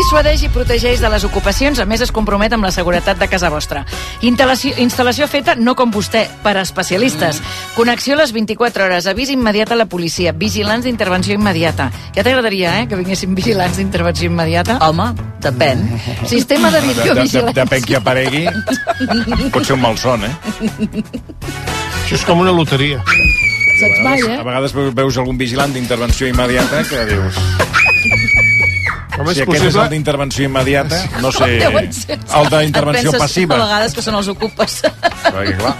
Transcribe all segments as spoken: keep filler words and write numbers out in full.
dissuadeix i protegeix de les ocupacions, a més es compromet amb la seguretat de casa vostra. Instal·lació, instal·lació feta no com vostè, per a especialistes. Connexió a les vint-i-quatre hores, avís immediat a la policia, vigilants d'intervenció immediata. Ja t'agradaria, eh, que vinguessin vigilants d'intervenció immediata? Home, depèn. Sistema de videovigilància. De, de, depèn qui aparegui. Pot ser un malson, eh? Això és com una loteria. Saps mai, eh? A vegades veus algun vigilant d'intervenció immediata que dius... Com si és aquest possible... és el d'intervenció immediata, no sé... El d'intervenció passiva. A vegades que són els ocupes. Perquè, clar...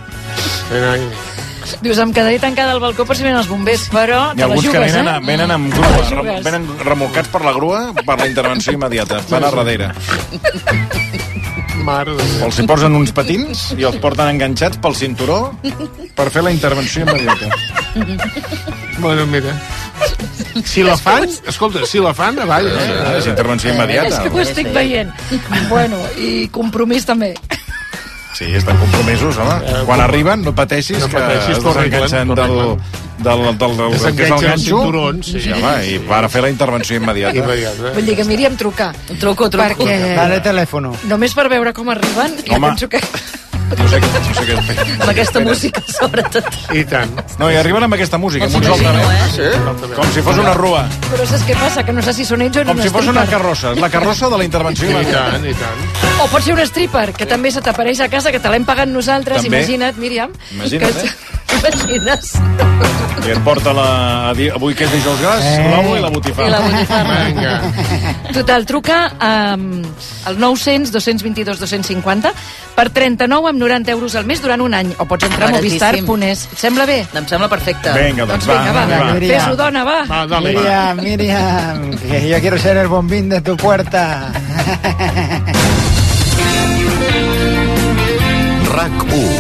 Dius, em quedaré tancada al balcó per si venen els bombers, però Hi ha te la alguns jugues, que venen, eh? a, venen amb grua, rem, venen remolcats per la grua per la intervenció immediata, van a darrere. Mare de Déu. Els hi posen uns patins i els porten enganxats pel cinturó per fer la intervenció immediata. Bueno, mira... Si la fan, escolta, si la fan, avall. Eh, és intervenció immediata. És que ho estic veient. Bueno, i compromís també. Sí, estan compromesos, home. Eh, Quan arriben, no pateixis, no que pateixis, es que ho arreglen, desenganxen que ho del, arreglen. del, del, del, del, del que és el Desenganxen els ganxo. cinturons, sí. Sí, home, i van a fer la intervenció immediata. Immediata. Vull dir que miri em trucar. Truco, truco. Perquè... Dale teléfono. Només per veure com arriben, jo Home. penso que... No sé, no sé què fer. Amb aquesta música, sobretot. I tant. No, i arriben amb aquesta música, amb uns M'imagino, altavents. eh? Com si fos una rua. Però saps què passa? Que no sé si són ells o Com un si fos una stripper. carrossa. La carrossa de la intervenció I immediata. tant, i tant. O pot ser un stripper, que també se t'apareix a casa, que te l'hem pagat nosaltres, També. imagina't, Míriam. Imagina't, que... eh? Imagines? I et porta la... a dir, avui que és dijous gras, l'ou i la botifarra. I la botifarra. Vinga. Total, truca um, al nou cents, dos cents vint-i-dos, dos cents cinquanta per trenta-nou amb noranta euros al mes durant un any. O pots entrar a movistar punt es. Et sembla bé? Em sembla perfecte. Vinga, doncs Doncs va. vinga, va. va. va. Fes-ho, dona, va. Va, dale. Miriam, Miriam, que yo quiero ser el bombín de tu puerta. RAC u.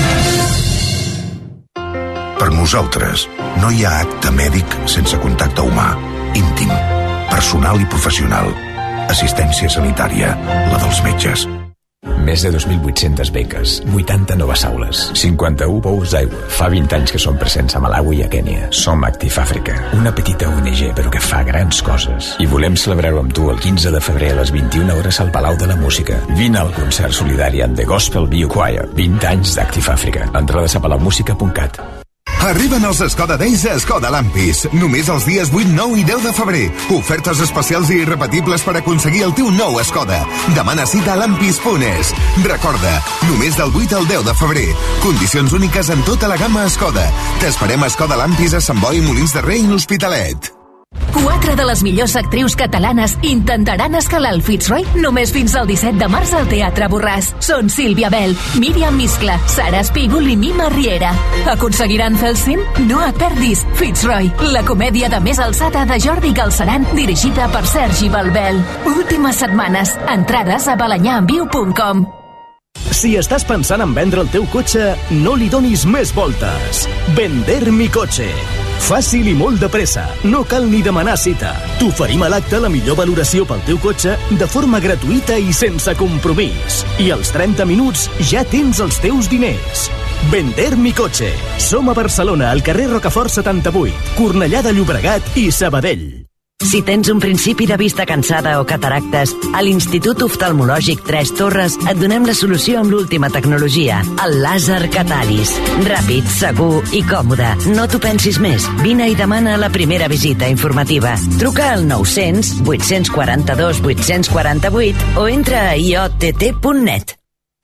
Per nosaltres, no hi ha acte mèdic sense contacte humà, íntim, personal i professional. Assistència sanitària, la dels metges. Més de dos mil vuit-centes beques, vuitanta noves aules, cinquanta-un pous d'aigua. Fa vint anys que som presents a Malawi i a Kènia. Som Active Africa, una petita O N G però que fa grans coses. I volem celebrar-ho amb tu el quinze de febrer a les vint-i-una hores al Palau de la Música. Vine al concert solidari amb The Gospel View Choir. vint anys d'Active Africa. Entrades a palaumusica punt cat. Arriben els Skoda Days a Skoda Lampis. Només els dies vuit, nou i deu de febrer. Ofertes especials i irrepetibles per aconseguir el teu nou Skoda. Demana cita a lampis punt es. Recorda, només del vuit al deu de febrer. Condicions úniques en tota la gamma Skoda. T'esperem a Skoda Lampis a Sant Boi, Molins de Rei i l'Hospitalet. Quatre de les millors actrius catalanes intentaran escalar el Fitzroy només fins al disset de març al Teatre Borràs. Són Sílvia Bell, Míriam Miscla, Sara Espígol i Mima Riera. Aconseguiran fer el cim? No et perdis Fitzroy, la comèdia de més alçada de Jordi Galceran, dirigida per Sergi Balbel. Últimes setmanes. Entrades a balanyaenviu punt com. Si estàs pensant en vendre el teu cotxe, no li donis més voltes. Vender mi cotxe. Fàcil i molt de pressa. No cal ni demanar cita. T'oferim a l'acte la millor valoració pel teu cotxe de forma gratuïta i sense compromís. I als trenta minuts ja tens els teus diners. Vender mi cotxe. Som a Barcelona, al carrer Rocafort setanta-vuit, Cornellà de Llobregat i Sabadell. Si tens un principi de vista cansada o cataractes, a l'Institut Oftalmològic Tres Torres et donem la solució amb l'última tecnologia, el làser Catalis. Ràpid, segur i còmode. No t'ho pensis més. Vine i demana la primera visita informativa. Truca al nou cents, vuit quaranta-dos, vuit quaranta-vuit o entra a i o te te punt net.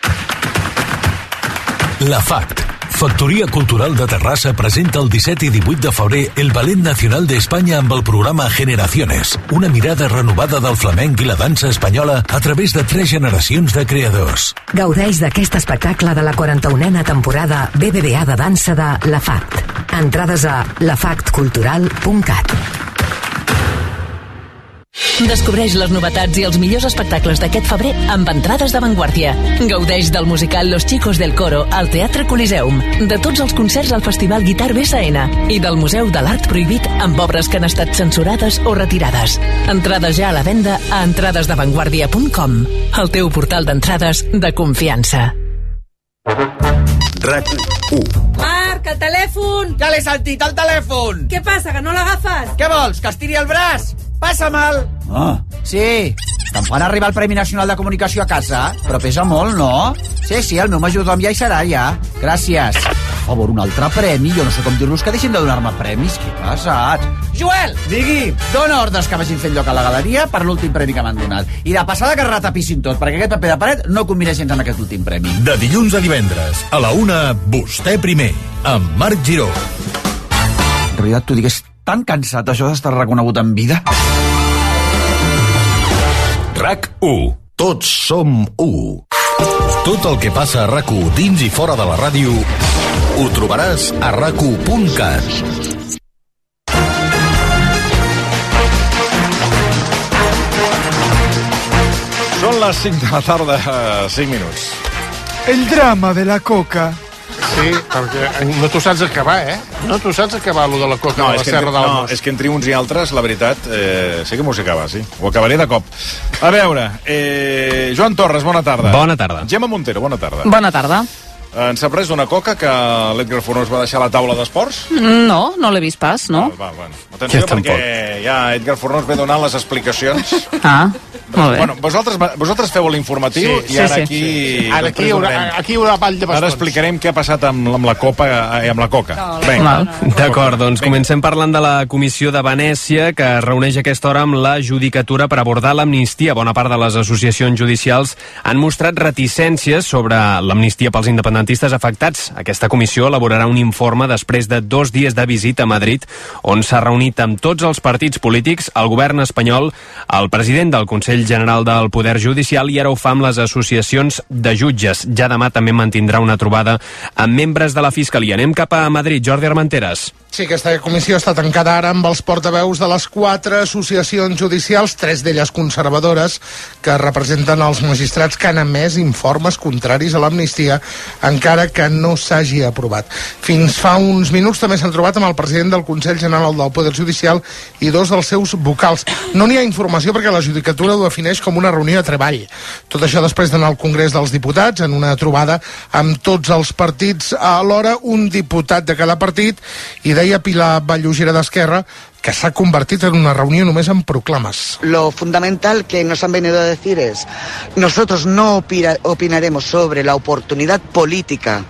La F A C T, Factoria Cultural de Terrassa, presenta el disset i divuit de febrer el Ballet Nacional de España amb el programa Generaciones, una mirada renovada del flamenc i la dansa espanyola a través de tres generacions de creadors. Gaudeix d'aquest espectacle de la quaranta-unena temporada B B V A de dansa de La F A C T. Entrades a la fact cultural punt cat. Descobreix les novetats i els millors espectacles d'aquest febrer amb entrades d'avantguàrdia. Gaudeix del musical Los Chicos del Coro al Teatre Coliseum, de tots els concerts al Festival Guitar B S N i del Museu de l'Art Prohibit amb obres que han estat censurades o retirades. Entrades ja a la venda a entrades d'avantguàrdia punt com, el teu portal d'entrades de confiança. RAC u. Marc, el telèfon! Ja l'he sentit, el telèfon! Què passa, que no l'agafes? Què vols, que estiri el braç? Passam'l! Ah. Sí. Te'n fan arribar el Premi Nacional de Comunicació a casa? Però pesa molt, no? Sí, sí, el meu majordom ja hi serà, ja. Gràcies. Per favor, un altre premi? Jo no sé com dir-los que deixin de donar-me premis. Que pesats. Joel! Digui! Dóna ordres que vagin fent lloc a la galeria per l'últim premi que m'han donat. I de passada que retapissin tot, perquè aquest paper de paret no combina gens amb aquest últim premi. De dilluns a divendres, a la una, Vostè primer, amb Marc Giró. En realitat, t'ho digués tan cansat, això d'estar reconegut en vida. RAC u. Tots som u. Tot el que passa a RAC u dins i fora de la ràdio ho trobaràs a rac u punt cat. Són les cinc de la tarda, cinc minuts. El drama de la coca. Sí, perquè no t'ho saps acabar, eh? No t'ho saps acabar, allò de la coca no, de la Serra entre, d'Almos. No, és que entre uns i altres, la veritat, eh, sé que m'ho sé acabar, sí. Ho acabaré de cop. A veure, eh, Joan Torres, bona tarda. Bona tarda. Gemma Montero, bona tarda. Bona tarda. Ens ha pres una coca que l'Edgar Fornós va deixar a la taula d'esports? No, no l'he vist pas, no? Val, val, bueno. Atenció, ja perquè ja Edgar Fornós ve donant les explicacions. Ah, molt bé. Bueno, vosaltres, vosaltres feu l'informatiu Sí, i ara sí, aquí... sí. Ara aquí hi haurà, aquí hi haurà ball de bastons. Ara explicarem què ha passat amb, amb la copa i amb la coca. Vinga. D'acord, doncs comencem parlant de la Comissió de Venècia, que es reuneix a aquesta hora amb la judicatura per abordar l'amnistia. Bona part de les associacions judicials han mostrat reticències sobre l'amnistia pels independentistes afectats. Aquesta comissió elaborarà un informe després de dos dies de visita a Madrid, on s'ha reunit amb tots els partits polítics, el govern espanyol, el president del Consell General del Poder Judicial, i ara ho fa amb les associacions de jutges. Ja demà també mantindrà una trobada amb membres de la Fiscalia. Anem cap a Madrid. Jordi Armenteres. Sí, aquesta comissió està tancada ara amb els portaveus de les quatre associacions judicials, tres d'elles conservadores, que representen els magistrats que han emès informes contraris a l'amnistia, encara que no s'hagi aprovat. Fins fa uns minuts també s'han trobat amb el president del Consell General del Poder Judicial i dos dels seus vocals. No n'hi ha informació perquè la judicatura ho defineix com una reunió de treball. Tot això després d'anar al Congrés dels Diputats, en una trobada amb tots els partits alhora, un diputat de cada partit, i deia Pilar Vallugera d'Esquerra que s'ha convertit en una reunió només en proclames. Lo fundamental que nos han venido a decir es: nosotros no opina, opinaremos sobre la oportunidad política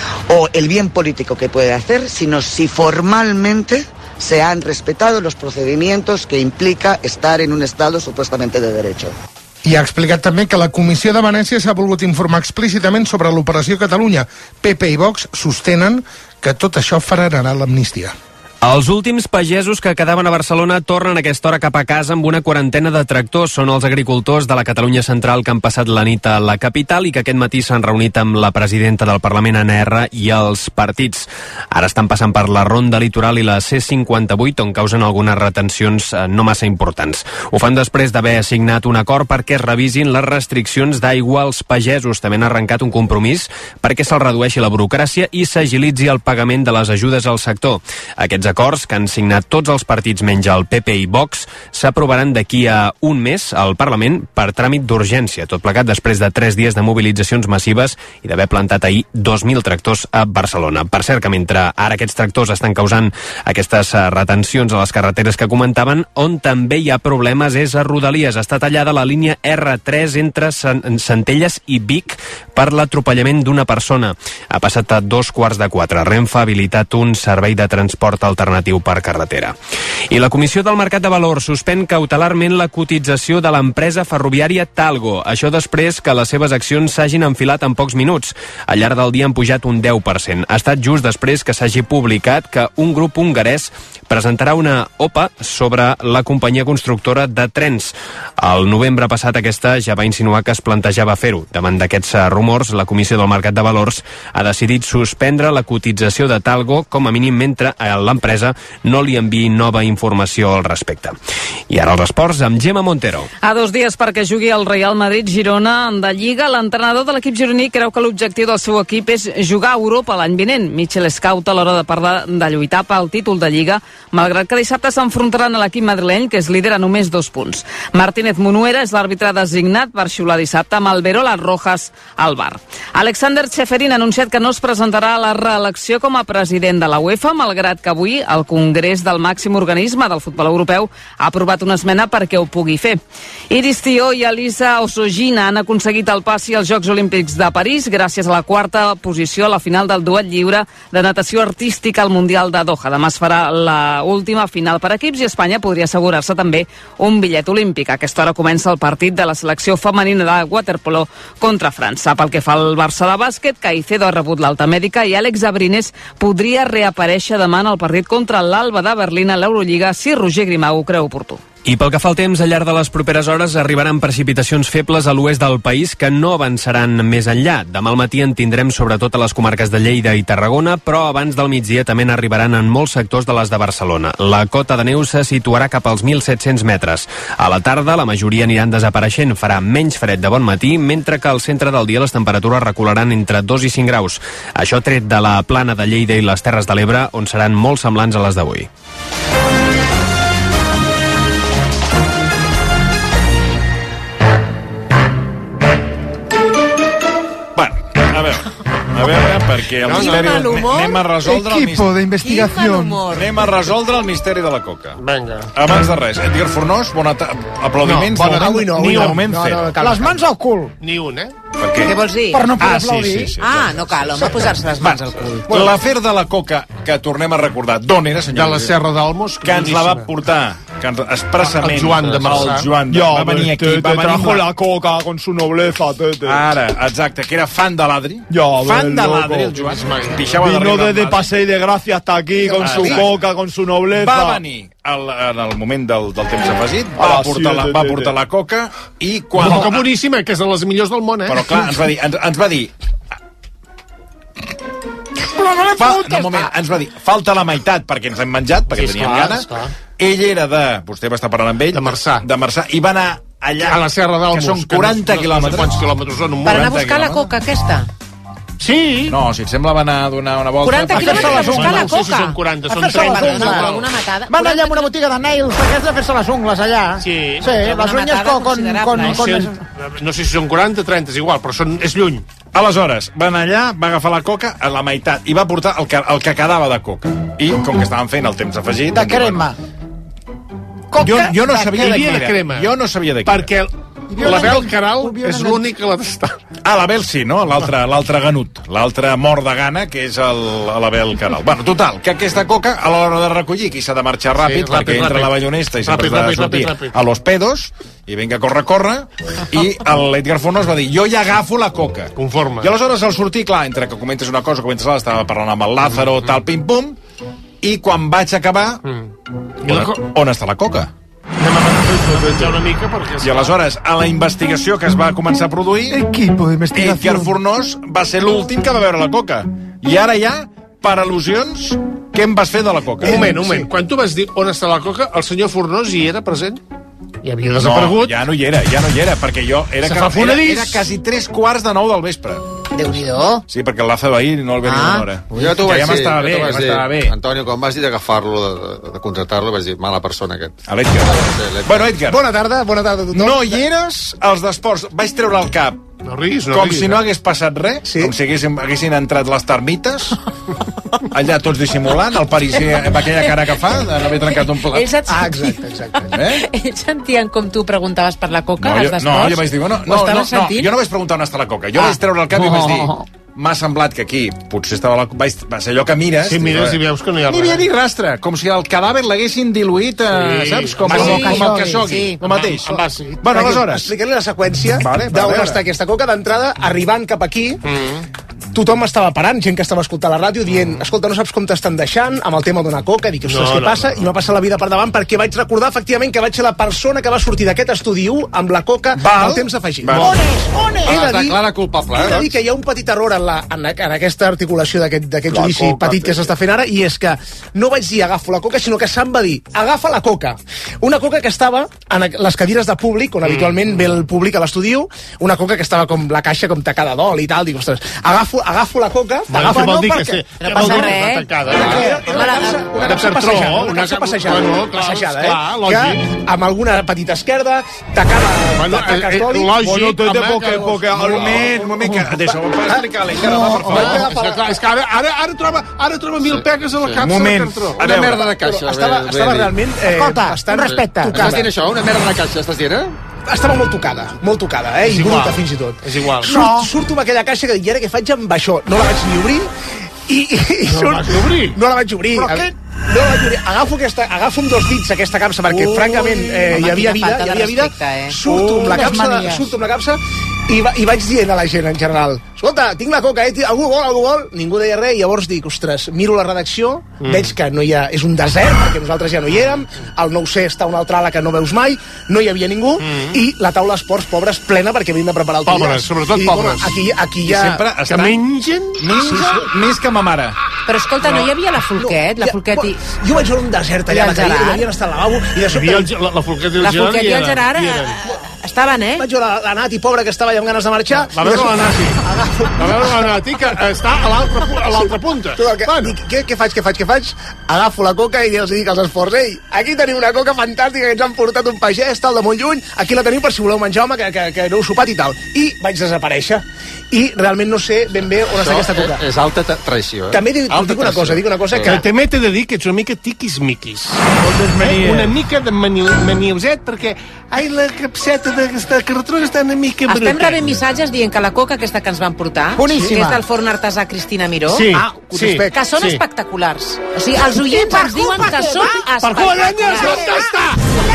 o el bien político que puede hacer, sino si formalmente se han respetado los procedimientos que implica estar en un Estado supuestament de derecho. I ha explicat també que la Comissió de Venècia s'ha volgut informar explícitament sobre l'Operació Catalunya. P P i Vox sostenen que tot això frenarà l'amnistia. Els últims pagesos que quedaven a Barcelona tornen a aquesta hora cap a casa amb una quarantena de tractors. Són els agricultors de la Catalunya Central que han passat la nit a la capital i que aquest matí s'han reunit amb la presidenta del Parlament, Anna R, i els partits. Ara estan passant per la Ronda Litoral i la C cinquanta-vuit, on causen algunes retencions no massa importants. Ho fan després d'haver assignat un acord perquè es revisin les restriccions d'aigua als pagesos. També han arrencat un compromís perquè se'ls redueixi la burocràcia i s'agilitzi el pagament de les ajudes al sector. Aquests acords, que han signat tots els partits menys el P P i Vox, s'aprovaran d'aquí a un mes al Parlament per tràmit d'urgència, tot plegat després de tres dies de mobilitzacions massives i d'haver plantat ahir dos mil tractors a Barcelona. Per cert, que mentre ara aquests tractors estan causant aquestes retencions a les carreteres que comentaven, on també hi ha problemes és a Rodalies. Està tallada la línia R tres entre Centelles i Vic per l'atropellament d'una persona. Ha passat a dos quarts de quatre. Renfe ha habilitat un servei de transport alternatiu alternatiu per carretera. I la Comissió del Mercat de Valors suspèn cautelarment la cotització de l'empresa ferroviària Talgo. Això després que les seves accions s'hagin enfilat en pocs minuts. Al llarg del dia han pujat un deu per cent. Ha estat just després que s'hagi publicat que un grup hongarès presentarà una O P A sobre la companyia constructora de trens. El novembre passat aquesta ja va insinuar que es plantejava fer-ho. Davant d'aquests rumors, la Comissió del Mercat de Valors ha decidit suspendre la cotització de Talgo, com a mínim mentre l'empresa no li enviï nova informació al respecte. I ara els esports amb Gemma Montero. A dos dies perquè jugui el Real Madrid-Girona de Lliga, l'entrenador de l'equip gironí creu que l'objectiu del seu equip és jugar a Europa l'any vinent. Michel Scout a l'hora de parlar de lluitar pel títol de Lliga, malgrat que dissabte s'enfrontaran a l'equip madrileny, que és líder a només dos punts. Martínez Munuera és l'àrbitre designat per xiular dissabte amb el Verolas Rojas al bar. Alexander Ceferin ha anunciat que no es presentarà a la reelecció com a president de la UEFA, malgrat que avui avui el Congrés del màxim organisme del futbol europeu ha aprovat una esmena perquè ho pugui fer. Iris Tió i Elisa Osogina han aconseguit el passi als Jocs Olímpics de París gràcies a la quarta posició a la final del duet lliure de natació artística al Mundial de Doha. Demà es farà la última final per equips i Espanya podria assegurar-se també un bitllet olímpic. A aquesta hora comença el partit de la selecció femenina de waterpolo contra França. Pel que fa al Barça de bàsquet, Caicedo ha rebut l'alta mèdica i Àlex Abrines podria reaparèixer demà en el partit contra l'Alba de Berlín a l'Eurolliga si Roger Grimau ho creu oportú. I pel que fa al temps, al llarg de les properes hores arribaran precipitacions febles a l'oest del país que no avançaran més enllà. Demà al matí en tindrem sobretot a les comarques de Lleida i Tarragona, però abans del migdia també n'arribaran en molts sectors de les de Barcelona. La cota de neu se situarà cap als mil set-cents metres. A la tarda la majoria aniran desapareixent, farà menys fred de bon matí, mentre que al centre del dia les temperatures recularan entre dos i cinc graus. Això tret de la plana de Lleida i les Terres de l'Ebre, on seran molt semblants a les d'avui. A veure, perquè el misteri... Anem a resoldre el Equipo de investigación. Anem a resoldre el misteri de la coca. Vinga. Abans de res, Edgar Fornós, bona ta... aplaudiments. No, bona avui no, ni de un. moment No, zero. no, cal, Les mans al cul. Ni un, eh? Per què? Què vols dir? Per no poder Ah, sí, aplaudir. sí, sí. Ah, no cal, home, posar-se les mans al cul. Bueno, l'afer de la coca, que tornem a recordar, d'on era, senyor? De la Serra d'Almos. Que ens la va portar, que ens, expressament... El Joan de Marçà. El Joan de, Ja, va venir aquí, te, va te venir... trajo la coca con su nobleza, tete. Ara, exacte, que era fan de l'Adri. Ya, fan ves, de loco. l'Adri, el Joan. Pixava Vino darrere desde del Paseo de Gracia hasta aquí con Ah, su sí. coca, con su nobleza. Va venir el, en el moment del, del temps afegit, va, Ah, portar, sí, la, sí, va sí, portar sí. la coca i quan... Una coca boníssima, que és de les millors del món, eh? Però clar, ens va dir... Ens, ens va dir Fa, no, un moment, ens va dir, falta la meitat perquè ens hem menjat, perquè Sí, teníem esclar, ganes. esclar. Ell era de... Vostè va estar parlant amb ell. De Marçà. De Marçà. I va anar allà... A la Serra d'Almos. Que són quaranta no, quilòmetres. No sé quants quilòmetres són, un Per anar a quaranta buscar la quilòmetres. coca aquesta. Sí. No, si et sembla va anar a donar una volta... quaranta a quilòmetres fer-se per buscar la No sé si coca. són quaranta, A són fer-se les trenta. ungles. no, Alguna matada. Van allà a una botiga de nails, perquè has de fer-se les ungles allà. Sí. Sí, Una les uñas matada con... con, con, considerable, con, No sé, no sé si són quaranta, trenta, és igual, però són, és lluny. Aleshores, van allà, va agafar la coca a la meitat i va portar el que, el que quedava de coca. I, com que estaven fent el temps afegit... de crema. Jo, jo no de sabia de Hi qui havia de era. crema. Jo no sabia de qui Perquè era. l'Abel Caral Obviament. és l'únic que l'ha tastat. Ah, l'Abel sí, no? L'altre l'altre ganut. L'altre mort de gana, que és el- l'Abel Caral. Bueno, total, que aquesta coca, a l'hora de recollir, aquí s'ha de marxar ràpid, Sí, perquè ràpid, entra ràpid. la ballonesta i sempre Ràpid, s'ha de ràpid, sortir ràpid, ràpid. a los pedos, i vinga, corre, corre, i l'Edgar Fornós va dir, jo ja agafo la coca. Conforme. I aleshores al sortir, clar, entre que comentes una cosa, comentes l'altra, estava parlant amb el Lázaro, tal, pim-pum, i quan vaig acabar, I la on, co- on està la coca? Ja una mica, perquè... I aleshores, a la investigació que es va començar a produir, Equipo de Edgar investigación. Fornós va ser l'últim que va veure la coca. I ara ja, per al·lusions, què em vas fer de la coca? Un moment, un moment. Quan tu vas dir on està la coca, el senyor Fornós hi era present? I havia No, desaparegut? ja no hi era, ja no hi era, perquè jo... Era, Se que, fa era, fonedís. era quasi tres quarts de nou del vespre. Déu-n'hi-do. Sí, perquè el Lázaro ahir no el veia Ah. una hora. Jo t'ho que vaig ja dir, m'estava bé, jo t'ho ja vaig dir. m'estava bé. Antonio, quan vas dir d'agafar-lo, de, de contractar-lo, vaig dir, mala persona aquest. A l'Edgar. Bueno, Edgar, Bona tarda, bona tarda a tothom. no hi eres als d'esports. Vaig treure el cap No riguis, no com riguis. si no hagués passat res, Sí. com si haguessin, haguessin entrat les termites, allà tots dissimulant, el parisí amb aquella cara que fa, d'haver trencat un plat. Ells et Ah, exacte, exacte. Eh? Ells sentien com tu preguntaves per la coca, No, als jo, d'esports? no, jo vaig dir, bueno, Ho no, no, estaves no, sentint? jo no vaig preguntar on està la coca, jo Ah. vaig treure el cap i vaig dir, Oh. m'ha semblat que aquí potser estava la... Vaig, va ser allò que mires... Sí, mires i veus que no hi ha Ni havia res. ni rastre, com si el cadàver l'haguessin diluït, eh, Sí. saps? Com, Ah, com, sí, com el sí, Khashoggi, sí. el mateix. Amb àcid. Bueno, aleshores... Explicaré la seqüència Vale, va, a d'on veure. està aquesta coca. D'entrada, arribant cap aquí, Mm. tothom estava parant, gent que estava escoltant la ràdio, dient, escolta, no saps com t'estan deixant amb el tema d'una coca. Dic, ostres, No, què no, passa? no. I m'ha passat la vida per davant perquè vaig recordar, efectivament, que vaig ser la persona que va sortir d'aquest estudi u amb la coca Val. al temps afegit. Val. On és? On és? Ah, He de dir, declara culpable, eh, he de dir doncs? que hi ha un petit error en, la, en, en aquesta articulació d'aquest d'aquest La judici coca, petit que sí. s'està fent ara, i és que no vaig dir agafo la coca, sinó que se'm va dir agafa la coca. Una coca que estava en les cadires de públic, on habitualment ve el públic a l'estudi u, una coca que estava com la caixa com tacada d'oli i tal, dic, ostres, agafo agafo, agafo la coca... Bueno, agafo, vol no, dir que perquè... sí. No passa res. Era una capsa, una capsa passejada, una capsa passejada, passejada, eh? Que amb alguna petita esquerda, tacada taques d'oli... Bueno, tot de poca a poca. Un moment, un moment, que deixa'm explicar-li, encara va, per favor. És que ara, ara, ara, troba, ara troba mil pegues a la capsa. Un moment. Una merda de caixa. Estava, estava realment... Eh, Escolta, bastant un respecte. tocada. Estàs dient això? Una merda de caixa, estàs dient, eh? Estava molt tocada, molt tocada, eh? I bruta, fins i tot. És igual. Surt, surto amb aquella caixa que dic, i ara què faig amb això? No la vaig ni obrir, i... i, i no la vaig obrir? No la vaig obrir. Però què? No la vaig obrir. Agafo, aquesta, agafo amb dos dits aquesta capsa, perquè, Ui, francament, eh, home, hi havia quina vida, falta hi de havia vida. respecte, eh? Surto amb la Ui, les capsa, manies. surto amb la capsa, i, va, i vaig dient a la gent, en general, escolta, tinc la coca, eh? Algú vol, algú vol? Ningú deia res, i llavors dic, ostres, miro la redacció, mm. veig que no hi ha, és un desert, perquè nosaltres ja no hi érem, al nou C està una altra ala que no veus mai, no hi havia ningú, mm. i la taula esports, pobres, plena, perquè havien de preparar el Pobres, sobretot I dic, pobres. home, Aquí, aquí I ja... sempre Que estan... mengen? Mengen més que ma mare. Però escolta, no hi havia la Folquet? La Folquet i... Jo vaig veure un desert allà, I el que hi Gerard? havien estat al lavabo, i de Hi havia sobte... el, la, la Folquet i el La Gerard. Folquet i el Gerard hi eh, eren. estaven, eh? Vaig veure la Nati, pobra, que estava allà amb ganes de marxar. Va veure la Nati. Va veure la Nati, que està a l'altra a l'altra punta. Tot el que, bueno. dic, què, què faig, què faig, què faig? Agafo la coca i els dic als esports, ei, aquí teniu una coca fantàstica que ens han portat un pagès, tal, de molt lluny, aquí la teniu per si voleu menjar, home, que, que, que no heu sopat i tal. I vaig desaparèixer. I realment no sé ben bé on està aquesta coca. És, és alta tra- traïció, eh? També dic, Alta dic una traïció. cosa, dic una cosa que... Que també t'he de dir que ets una mica tiquis-miquis. Eh? Una mica de mani maniuset, perquè ai, la capseta d'aquesta cartró està una mica bruta. Estem rebent missatges dient que la coca aquesta que ens van portar, Boníssima. que és del forn artesà Cristina Miró, Sí, ah, sí, que són sí. espectaculars. O sigui, els oients ens diuen que són Per Colanyes, on està?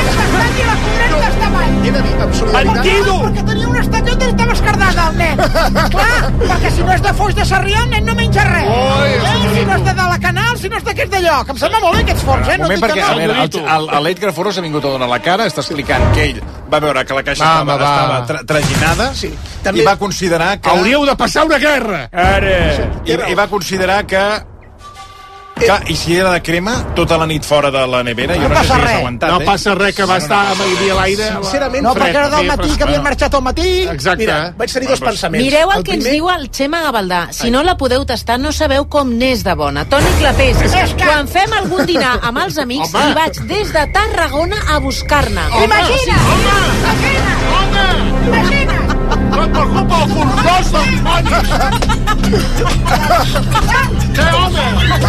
He de dir, amb solidaritat... Bandido! Perquè tenia un estat on estava escardada el nen. Clar, perquè si no és de Foix de Sarrià, el nen no menja res. Oi, eh? Si no és de, de la Canal, si no és d'aquest d'allò. Que em sembla molt bé aquests forns, eh? Un No moment, dic que perquè, a no. veure, el, el, el l'Edgar Forós ha vingut a donar la cara, està explicant que ell va veure que la caixa Va, estava, va, va. estava tra traginada Sí, i també- va considerar que... Hauríeu de passar una guerra. Ara! I, I va considerar que... que I si era de crema, tota la nit fora de la nevera, jo no, sé si hagués aguantat, No eh? passa res, que va estar a dia a l'aire. Sincerament, No, fred, perquè era del feia matí, fresca. que havien marxat al matí. Exacte. Mira, vaig tenir dos pensaments. Mireu el, El que ens primer- diu el Xema Gavaldà. Si no la podeu tastar, no sabeu com n'és de bona. Toni Clapés, És que- quan fem algun dinar amb els amics, Home. hi vaig des de Tarragona a buscar-ne. Imagina! Imagina! Imagina! No et preocupa el fornós dels monis. Què, home?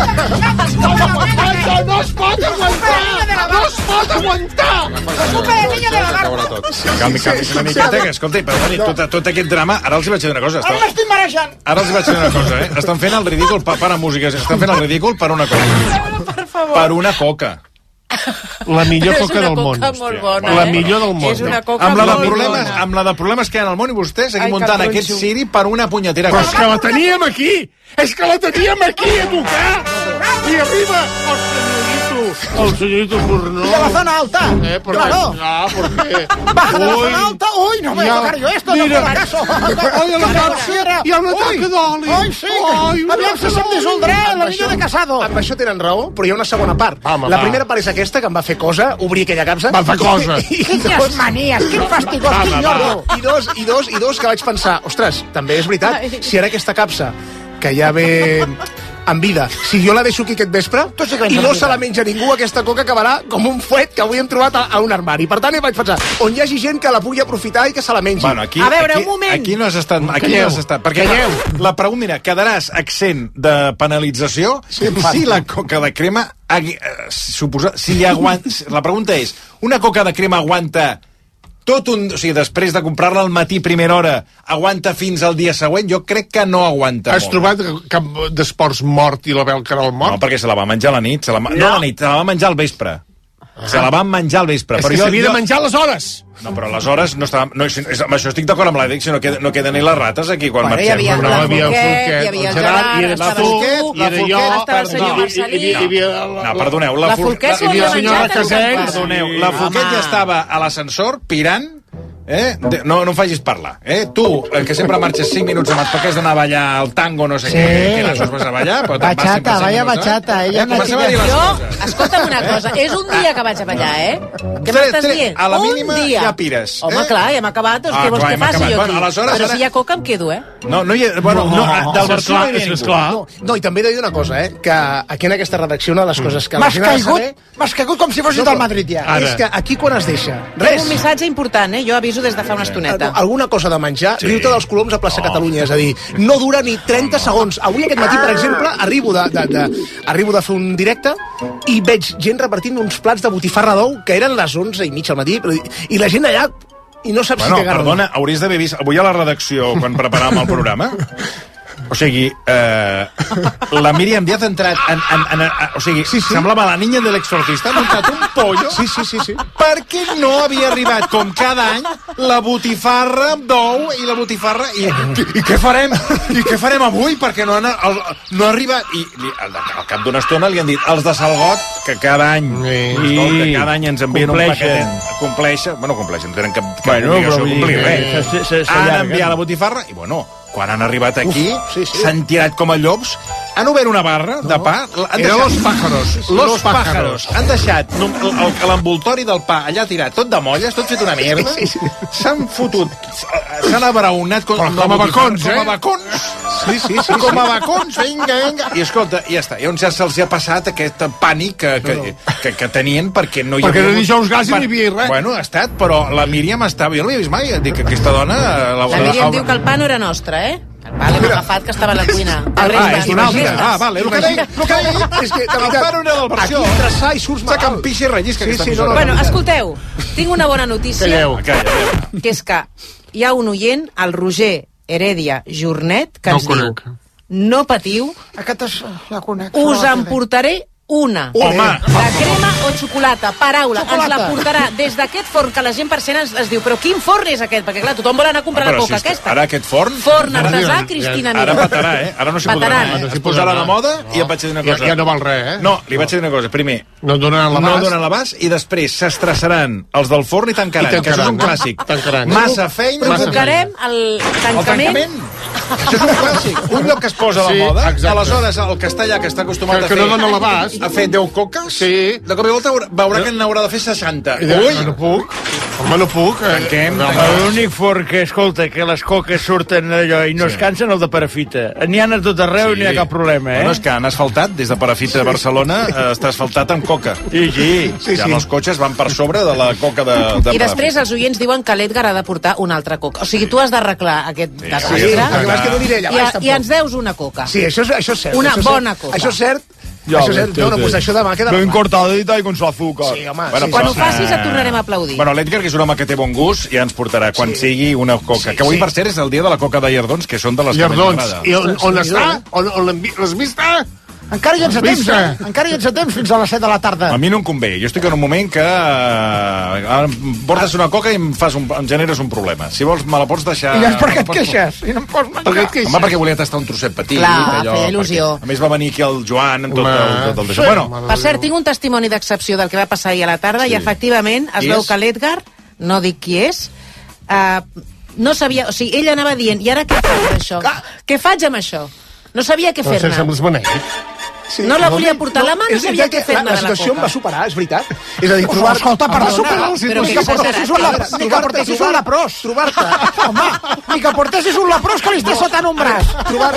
No, no es pot aguantar. No es pot aguantar. Ocupa de niño de la barba. Calmi, calmi una miqueta, que, escolta, perdoni, tot, tot aquest drama, ara els hi vaig dir una cosa. Ara Està, m'estic marejant. ara els hi vaig dir una cosa, eh? Estan fent el ridícul, pa, para músiques, estan fent el ridícul per una cosa. Per favor. Per una coca. La millor És coca una del món. coca molt bona, La eh? millor del món. És una coca Amb la, de molt problemes, bona. amb la de problemes que hi ha al món i vostès aquí Ai, muntant que aquest tronxo. Siri per una punyetera Però és cosa. que la teníem aquí! És que la teníem aquí a tocar! I arriba el senyorito, el senyorito Fornós. De la zona alta. Eh, por Claro. Ah, porque... Baja de la Uy. zona alta. Uy, no voy a Ya, tocar yo esto, mira. no por acaso. Oye, la capsa, hi ha un ataque d'oli. Ai, sí. Ai, Aviam si se'm dissoldrà Amb l'anillo això- de casado. Amb això tenen raó, però hi ha una segona part. Home, la va. primera part és aquesta, que em va fer cosa, obrir aquella capsa. Va fer cosa. I, Quines manies, quin fastigós, Va, quin va, lloro. I dos, i dos, i dos que vaig pensar, ostres, també és veritat, si ara aquesta capsa, que ja ve en vida, si jo la deixo aquí aquest vespre Tu sí que vens i en no vida. se la menja ningú, aquesta coca acabarà com un fuet que avui hem trobat a, a un armari. Per tant, hi vaig pensar, on hi hagi gent que la pugui aprofitar i que se la mengi. Bueno, aquí, A veure, aquí, un moment. Aquí no has estat... Aquí Calleu. no has estat perquè Calleu. la pregunta, mira, quedaràs accent de penalització Sí, si la coca de crema... hagui- eh, suposa, si aguanta, la pregunta és, una coca de crema aguanta tot un... O sigui, després de comprar-la al matí primera hora, aguanta fins al dia següent? Jo crec que no aguanta Has molt. trobat cap d'esports mort i la veu Caral No, mort? perquè se la va menjar a la nit. Se la, no. no a la nit, se la va menjar al vespre. Se la van menjar al vespre. És que s'havia de menjar a les hores. No, però aleshores no estava... No, és, és, amb això estic d'acord amb l'Èdic, si no queden, no queden ni les rates aquí quan Bueno, hi marxem. havia No, la hi havia el Folquet, Folquet, hi havia el el Gerard, Gerard, i era estava tu, tu, i era jo, estava el senyor perdó, Marcelí. hi havia la- No, perdoneu, la, La Fol- Folquet la, s'ho havia la senyora menjat en Casell, un Perdoneu, Sí. la Folquet Home. ja estava a l'ascensor pirant Eh? De, no, no em facis parlar. Eh? Tu, eh, que sempre marxes cinc minuts abans perquè has d'anar a ballar al tango, no sé Sí. què, que nassos vas a ballar, però te'n vas sempre Bachata, cinc vaya minuts, eh? bachata. Ella Eh, comencem a dir les Jo, coses. escolta'm una cosa, és un dia que vaig a ballar, eh? Què Tre- m'estàs tre- dient? a la Un mínima dia. ja pires, Home, eh? clar, ja hem acabat, doncs Ah, què vols clar, que hem faci acabat. jo Bueno, aquí? aleshores, Però ara- si hi ha coca em quedo, eh? No, no hi ha... Bueno, no, no, del Barcelona no hi ha ningú. No, no, i també he de dir una cosa, eh? Que aquí en aquesta redacció una de les coses que la M'has gent ha de caigut, saber... m'has caigut com si fossis No, del però Madrid, ja. És que aquí quan es deixa... Tinc Res. un missatge important, eh? Jo aviso des de fa una estoneta. Alguna cosa de menjar, sí. Riu-te dels coloms a plaça Oh. Catalunya, és a dir, no dura ni trenta segons. Avui aquest matí, per exemple, arribo de, de, de, arribo de fer un directe i veig gent repartint uns plats de botifarra d'ou que eren les onze i mitja al matí, però- i la gent allà i no saps Bueno, si té gana. perdona, hauries d'haver vist avui a la redacció, quan preparàvem el programa, o sigui, eh, la Míriam Díaz ha entrat en... en, en, en o sigui, sí, sí. semblava la niña de l'exorcista, ha entrat un pollo sí, sí, sí, sí. perquè no havia arribat, com cada any, la botifarra d'ou i la botifarra... I, i, i què farem? I què farem avui? Perquè no, han, el, no ha arribat... I li, al, al cap d'una estona li han dit els de Salgot, que cada any, sí. escolta, cada any ens envien Compleixen. un paquetet... Compleixen. Bueno, compleixen, no tenen cap, cap Bueno, obligació però de complir vull dir res. que se- se- Han s'allarguen. enviat la botifarra i, bueno, quan han arribat aquí, Uf, sí, sí. s'han tirat com a llops, han obert una barra de pa... Han Era Los Pájaros. Los, Los pájaros. Pájaros. Han deixat nom- el- el- l'envoltori del pa allà tirat, tot de molles, tot fet una merda. S'han fotut, s'han abraonat com, Però amb com la a botifarra, bacons, com a eh? bacons. Sí, sí, sí. Com a bacons, vinga, vinga. I escolta, i ja està. I on ja se'ls ha passat aquest pànic que, que, que, que tenien perquè no hi Perquè havia... de dijous gas i no hi havia res. Bueno, ha estat, però la Míriam estava... Jo no l'havia vist mai. Dic que aquesta dona... La, La Míriam diu que el pa no era nostre, eh? El pa l'hem agafat que estava a la cuina. Ah, Restes, és una altra. restes. Ah, vale, el que deia, el que deia és que de el veritat, pare era del versió. aquí traçar i surts Saca malalt. en pixa i rellisca Sí, aquesta sí, no, emissora. no, Bueno, escolteu, tinc una bona notícia, Calleu. Calla, calla. que és que hi ha un oient, el Roger Heredia Jornet, que No ens el diu: conec. no patiu, Aquest és la conec. us en portaré una. Home. De crema o xocolata, paraula. Ens Xocolata. la portarà des d'aquest forn que la gent per cent ens, es diu, però quin forn és aquest? Perquè clar, tothom vol anar a comprar Ah, la però coca si és que aquesta. Ara aquest forn... Forn Ara- artesà, ara- Cristina Ara Mira. patarà, eh? Ara no s'hi podrà Pataran. anar. No s'hi Es podrà posarà anar. de moda No. i et vaig dir una Ja, cosa. ja no val res, eh? No, li vaig dir una cosa. Primer, No donen no l'abast. donen l'abast i després s'estressaran els del forn i tancaran, I que això és un tancaran, clàssic. eh? Tancaran. Massa feina. Provocarem el El tancament. tancament. Això és un clàssic. Un lloc que es posa a Sí, la moda, exacte. aleshores el castellà que està acostumat Que- a que fer... no dona l'abast. A fer deu coques, Sí. de cop i volta haurà- veurà que n'haurà de fer seixanta. I de- Ui! No puc. Home, no puc. Eh? Tanquem. No, L'únic forn que, escolta, que les coques surten d'allò i no es cansen, el de parafita. N'hi ha a tot arreu i no hi ha cap problema, eh? Bueno, és que han asfaltat, des de Parafita de Barcelona, eh, està asfaltat amb coca. Sí, sí. Sí, ja els cotxes van per sobre de la coca de, de I després els oients diuen que l'Edgar ha de portar una altra coca. O sigui, tu has d'arreglar aquest desastre sí, perquè abans que no diré allà i, baix, i tampoc. ens deus una coca. Sí, això és, això és cert. Una això és bona cert. coca. Això és cert. Ja, això és cert. No, no, doncs això demà queda... Ben cortadita i con su azúcar. Sí, home. Bueno, sí, Quan però- ho facis et tornarem a aplaudir. Bueno, l'Edgar, que és un home que té bon gust, ja ens portarà quan Sí. sigui una coca. Sí, que avui, sí. per cert, és el dia de la coca de llardons, que són de les Llardons. que més I m'agrada. on, on està? On, on l'hem vi- l'has vist? Eh? Encara hi ets a temps, Vista. eh? Encara hi ets a temps fins a les set de la tarda. A mi no em convé. Jo estic en un moment que eh, em portes una coca i em, fas un, em generes un problema. Si vols, me la pots deixar... I llavors per què me la et pots- queixes? I no em pots menjar. Per què et queixes? Home, perquè volia tastar un trosset petit. Clar, allò, feia il·lusió. perquè, A més, va venir aquí el Joan amb tot Home, el, tot el sí. d'això. Bueno, Per cert, tinc un testimoni d'excepció del que va passar ahir a la tarda Sí. i efectivament es Qui veu és? que l'Edgar, no dic qui és, uh, no sabia... O sigui, ell anava dient, i ara què faig amb això? Què faig amb això? No sabia què No sé, fer-ne. sembles beneit. Sí, No la volia portar a la mà, no és sabia veritat què que fer-ne la, de la la situació em coca. va superar, és veritat. És a dir, trobar... Escolta, perdona, superar la però situació. que Ni que portessis un leprós, ni que portessis un leprós. Trobar-te. Home, ni que portessis un leprós que li està saltant un braç. Trobar-te.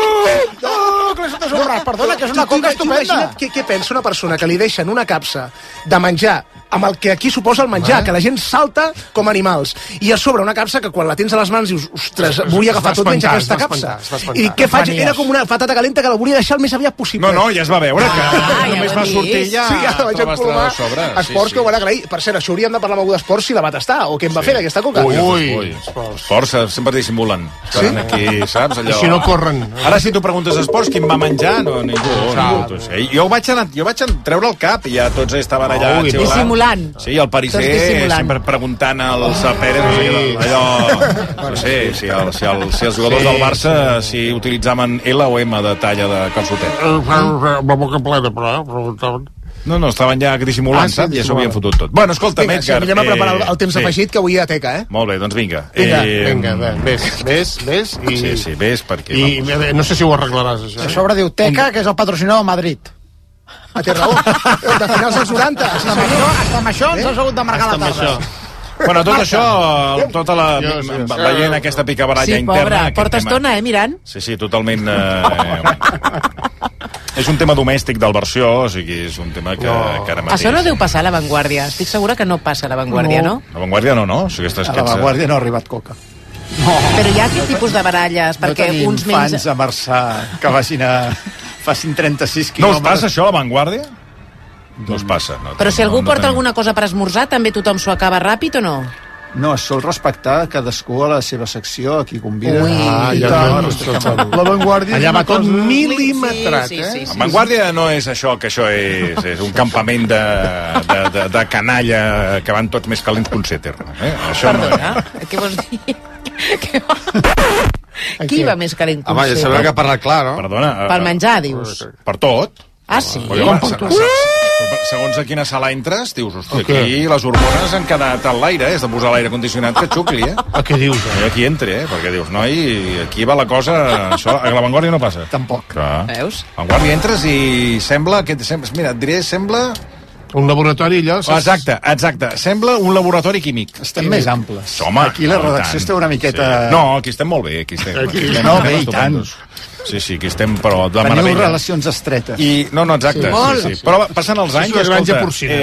Oh, que li saltés un braç. Perdona, que és una Tu- tu- coca tu estupenda. Imagina't què, què pensa una persona que li deixen una capsa de menjar amb el que aquí suposa el menjar, que la gent salta com animals, i a sobre una capsa que quan la tens a les mans dius, ostres, vull agafar tot menys aquesta capsa. I dic, què faig? Era com una patata calenta que la volia deixar el més aviat possible. no, no, ja es va veure que Ah, ja només ho va he sortir vist. ja... Sí, ja la vaig te vas treure empolomar. a sobre. Esports que ho van agrair. Per cert, això hauríem de parlar amb algú d'esports si la va tastar, o què em va fer d'aquesta coca. Ui, Ui, ui. Esports eh, sempre dissimulen. Sí? Aquí, saps? Allò... I si no corren. Ara, si tu preguntes a esports, qui em va menjar? No, ningú. ningú tu sé. Jo ho vaig anar, jo vaig anar, treure el cap i ja tots estaven allà Ui, xiulant. Dissimulant. Sí, el Pariser Tots dissimulant. sempre preguntant al Pérez, no sé què, allò... No sé, si, el, si, el, si els jugadors Sí, del Barça si utilitzaven L o M de talla de calçotet. Eh, La boca plena, però, eh? Preguntaven. No, no, estaven ja dissimulant, Ah, sí, saps? Ja s'ho havien dissimulant. fotut tot. Bueno, escolta, Vinga, Edgar... si anem a preparar el, el temps sí. afegit, que avui hi ha teca, eh? Molt bé, doncs vinga. Vinga, Eh, Vinga, va, vés, vés, vés. I... Sí, sí, vés, perquè... I vamos. no sé si ho arreglaràs, això. A sobre diu Teca, que és el patrocinador de Madrid. Ah, té raó. De finals dels noranta. Hasta amb això, hasta amb això ens has hagut d'amargar la tarda. Bueno, tot això, tota la... Jo, sí, sí. veient aquesta picabaralla Sí, interna... pobre, aquest porta tema- estona, eh, mirant. Sí, sí, totalment... Eh, és un tema domèstic del versió, o sigui, és un tema que, no. que ara mateix... Això no deu passar a La Vanguardia. Estic segura que no passa a La Vanguardia, no? La Vanguardia no, no? O sigui, aquestes, A La Vanguardia no ha arribat coca. Però hi ha aquest tipus de baralles, perquè no tenim uns fans menys... a Marçà que vagin a... facin trenta-sis No us quilòmetres. passa això, a La Vanguardia? No us passa. No, Però si no, algú no porta tenim. alguna cosa per esmorzar, també tothom s'ho acaba ràpid o no? No, es sol respectar cadascú a la seva secció, a qui convida. Ui. Ah, I ja tant, no, respectem. La Vanguardia Allà va tot mil·limetrat, sí, eh? sí, sí, La Vanguardia no és això, que això és, és un campament de, de, de, de canalla que van tots més calents que un cèter. Eh? Això Perdona, no... què vols dir? Què va- Qui va més calent que un Home, ja sabeu que ha parlat clar, no? Perdona. Per menjar, dius? Per tot. Ah, sí? Oi, home, se- se- segons a quina sala entres, dius, hosti, què? aquí les hormones han quedat a l'aire, eh? Has de posar l'aire condicionat que xucli, eh? A què dius, I aquí entri, eh? Perquè dius, noi, aquí va la cosa... Això, a la Vanguardia no passa. Tampoc. Clar. Veus? A la Vanguardia entres i sembla... Que, sembla mira, et diré, sembla... Un laboratori, allò... saps? Exacte, exacte. Sembla un laboratori químic. Estem més amples. Home, Aquí la no, i redacció tant. està una miqueta... Sí. No, aquí estem molt bé. Aquí estem, Aquí- estem, No, estem bé, i tant. estupendos. Sí, sí, aquí estem, però de Teniu meravella. relacions estretes. I, no, no, exacte. Sí. Sí, Molt. sí, sí. Però passen els Això anys, és una granja escolta... porcina.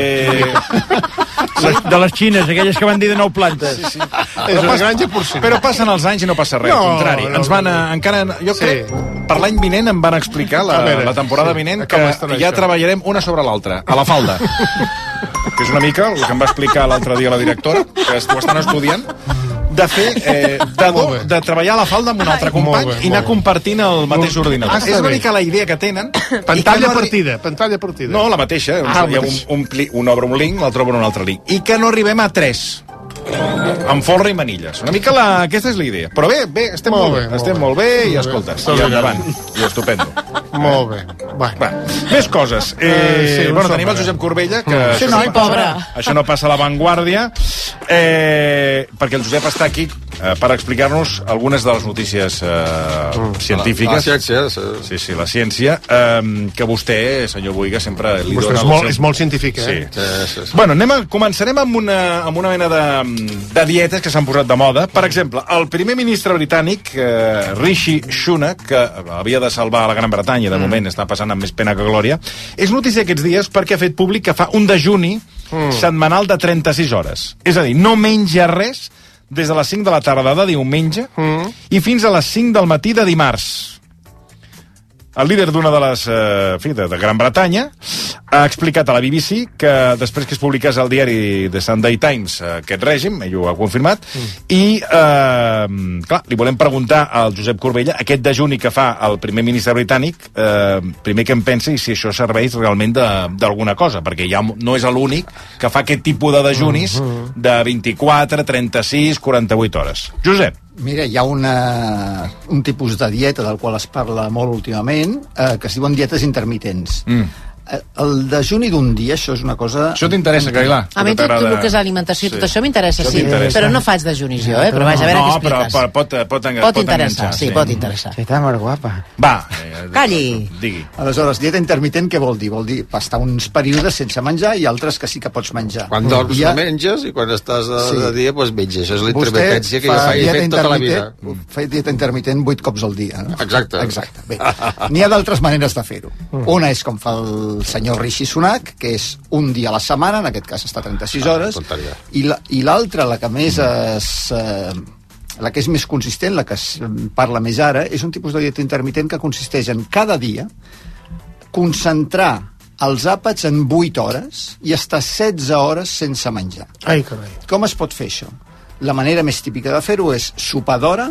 Eh, Les, de les xines, aquelles que van dir de nou plantes. Sí, sí. És una granja porcina. Però passen els anys i no passa res, No, al contrari. no, Ens van a, no. encara, jo Sí. crec, per l'any vinent em van explicar, la, A veure, la temporada sí. vinent, Com que estarà ja això? treballarem una sobre l'altra, a la falda. Que és una mica el que em va explicar l'altre dia la directora, que ho estan estudiant, de fer, eh, de, do, Molt bé. de treballar a la falda amb un altre company Molt bé, i anar molt bé. compartint el mateix ordinador. Ah, està és una bé. mica la idea que tenen. i que Pantalla no arri- partida, pantalla partida. No, la mateixa. Ah, Ah, hi ha un, un, pli, un obre un link, l'altre obre un altre link. I que no arribem a tres. Amb folre i manilles. Una mica la... aquesta és la idea. Però bé, bé, estem Molt molt, bé, bé. molt Estem bé. molt bé i Molt bé. escolta, Està i bé. endavant. I estupendo. Molt bé. Va. Va, més coses. Eh, Eh, sí, bueno, no tenim el som, Josep Corbella, que... Mm. això Sí, noi, no passa- pobre. Això no passa a la Vanguardia, eh, perquè el Josep està aquí eh, per explicar-nos algunes de les notícies eh, científiques. La ciència, sí. Sí, sí, la ciència, eh, que vostè, senyor Boiga, sempre li Vostè dona... és el molt, seu- és molt científic, eh? Sí. Sí, sí, sí. Bueno, anem a, començarem amb una, amb una mena de, de dietes que s'han posat de moda. Per exemple, el primer ministre britànic, eh, Rishi Sunak, que havia de salvar la Gran Bretanya, de mm. moment està passant amb més pena que glòria, és notícia aquests dies perquè ha fet públic que fa un dejuni mm. setmanal de trenta-sis hores. És a dir, no menja res des de les cinc de la tarda de diumenge mm. i fins a les cinc del matí de dimarts. El líder d'una de les, eh, en fi, de, de Gran Bretanya, ha explicat a la B B C que després que es publiqués al diari The Sunday Times eh, aquest règim, ell ho ha confirmat, mm. i, eh, clar, li volem preguntar al Josep Corbella, aquest dejuni que fa el primer ministre britànic, eh, primer que em pensi si això serveix realment de- d'alguna cosa, perquè ja no és l'únic que fa aquest tipus de dejunis mm-hmm. de vint-i-quatre, trenta-sis, quaranta-vuit hores. Josep. Mira, hi ha una, un tipus de dieta del qual es parla molt últimament, eh, que es diuen dietes intermitents. Mm. Eh, El dejuni d'un dia, això és una cosa... Això t'interessa, Cailà? A mi tot el que és alimentació i tot això m'interessa, Això sí. t'interessa. Però no faig dejunis jo, eh? Però vaja, a veure no, què però, expliques. però pot, pot, pot, Pot interessar, sí, pot interessar. Està molt guapa. Va. Calli. Digui. Aleshores, dieta intermitent què vol dir? Vol dir estar uns períodes sense menjar i altres que sí que pots menjar. Quan dorms I no menges i quan estàs de, Sí. de dia doncs menges. Això és la Vostè intermitència que jo fa he dieta fet tota la vida. intermitent- Fa dieta intermitent vuit cops al dia, no? Exacte. Exacte. Bé, n'hi ha d'altres maneres de fer-ho. Una és com fa el senyor Rishi Sunak, que és un dia a la setmana, en aquest cas està trenta-sis hores, i la- i l'altra, la que més es... Eh, la que és més consistent, la que es parla més ara, és un tipus de dieta intermitent que consisteix en cada dia concentrar els àpats en vuit hores i estar setze hores sense menjar. Ai, carai. Com es pot fer això? La manera més típica de fer-ho és sopar d'hora,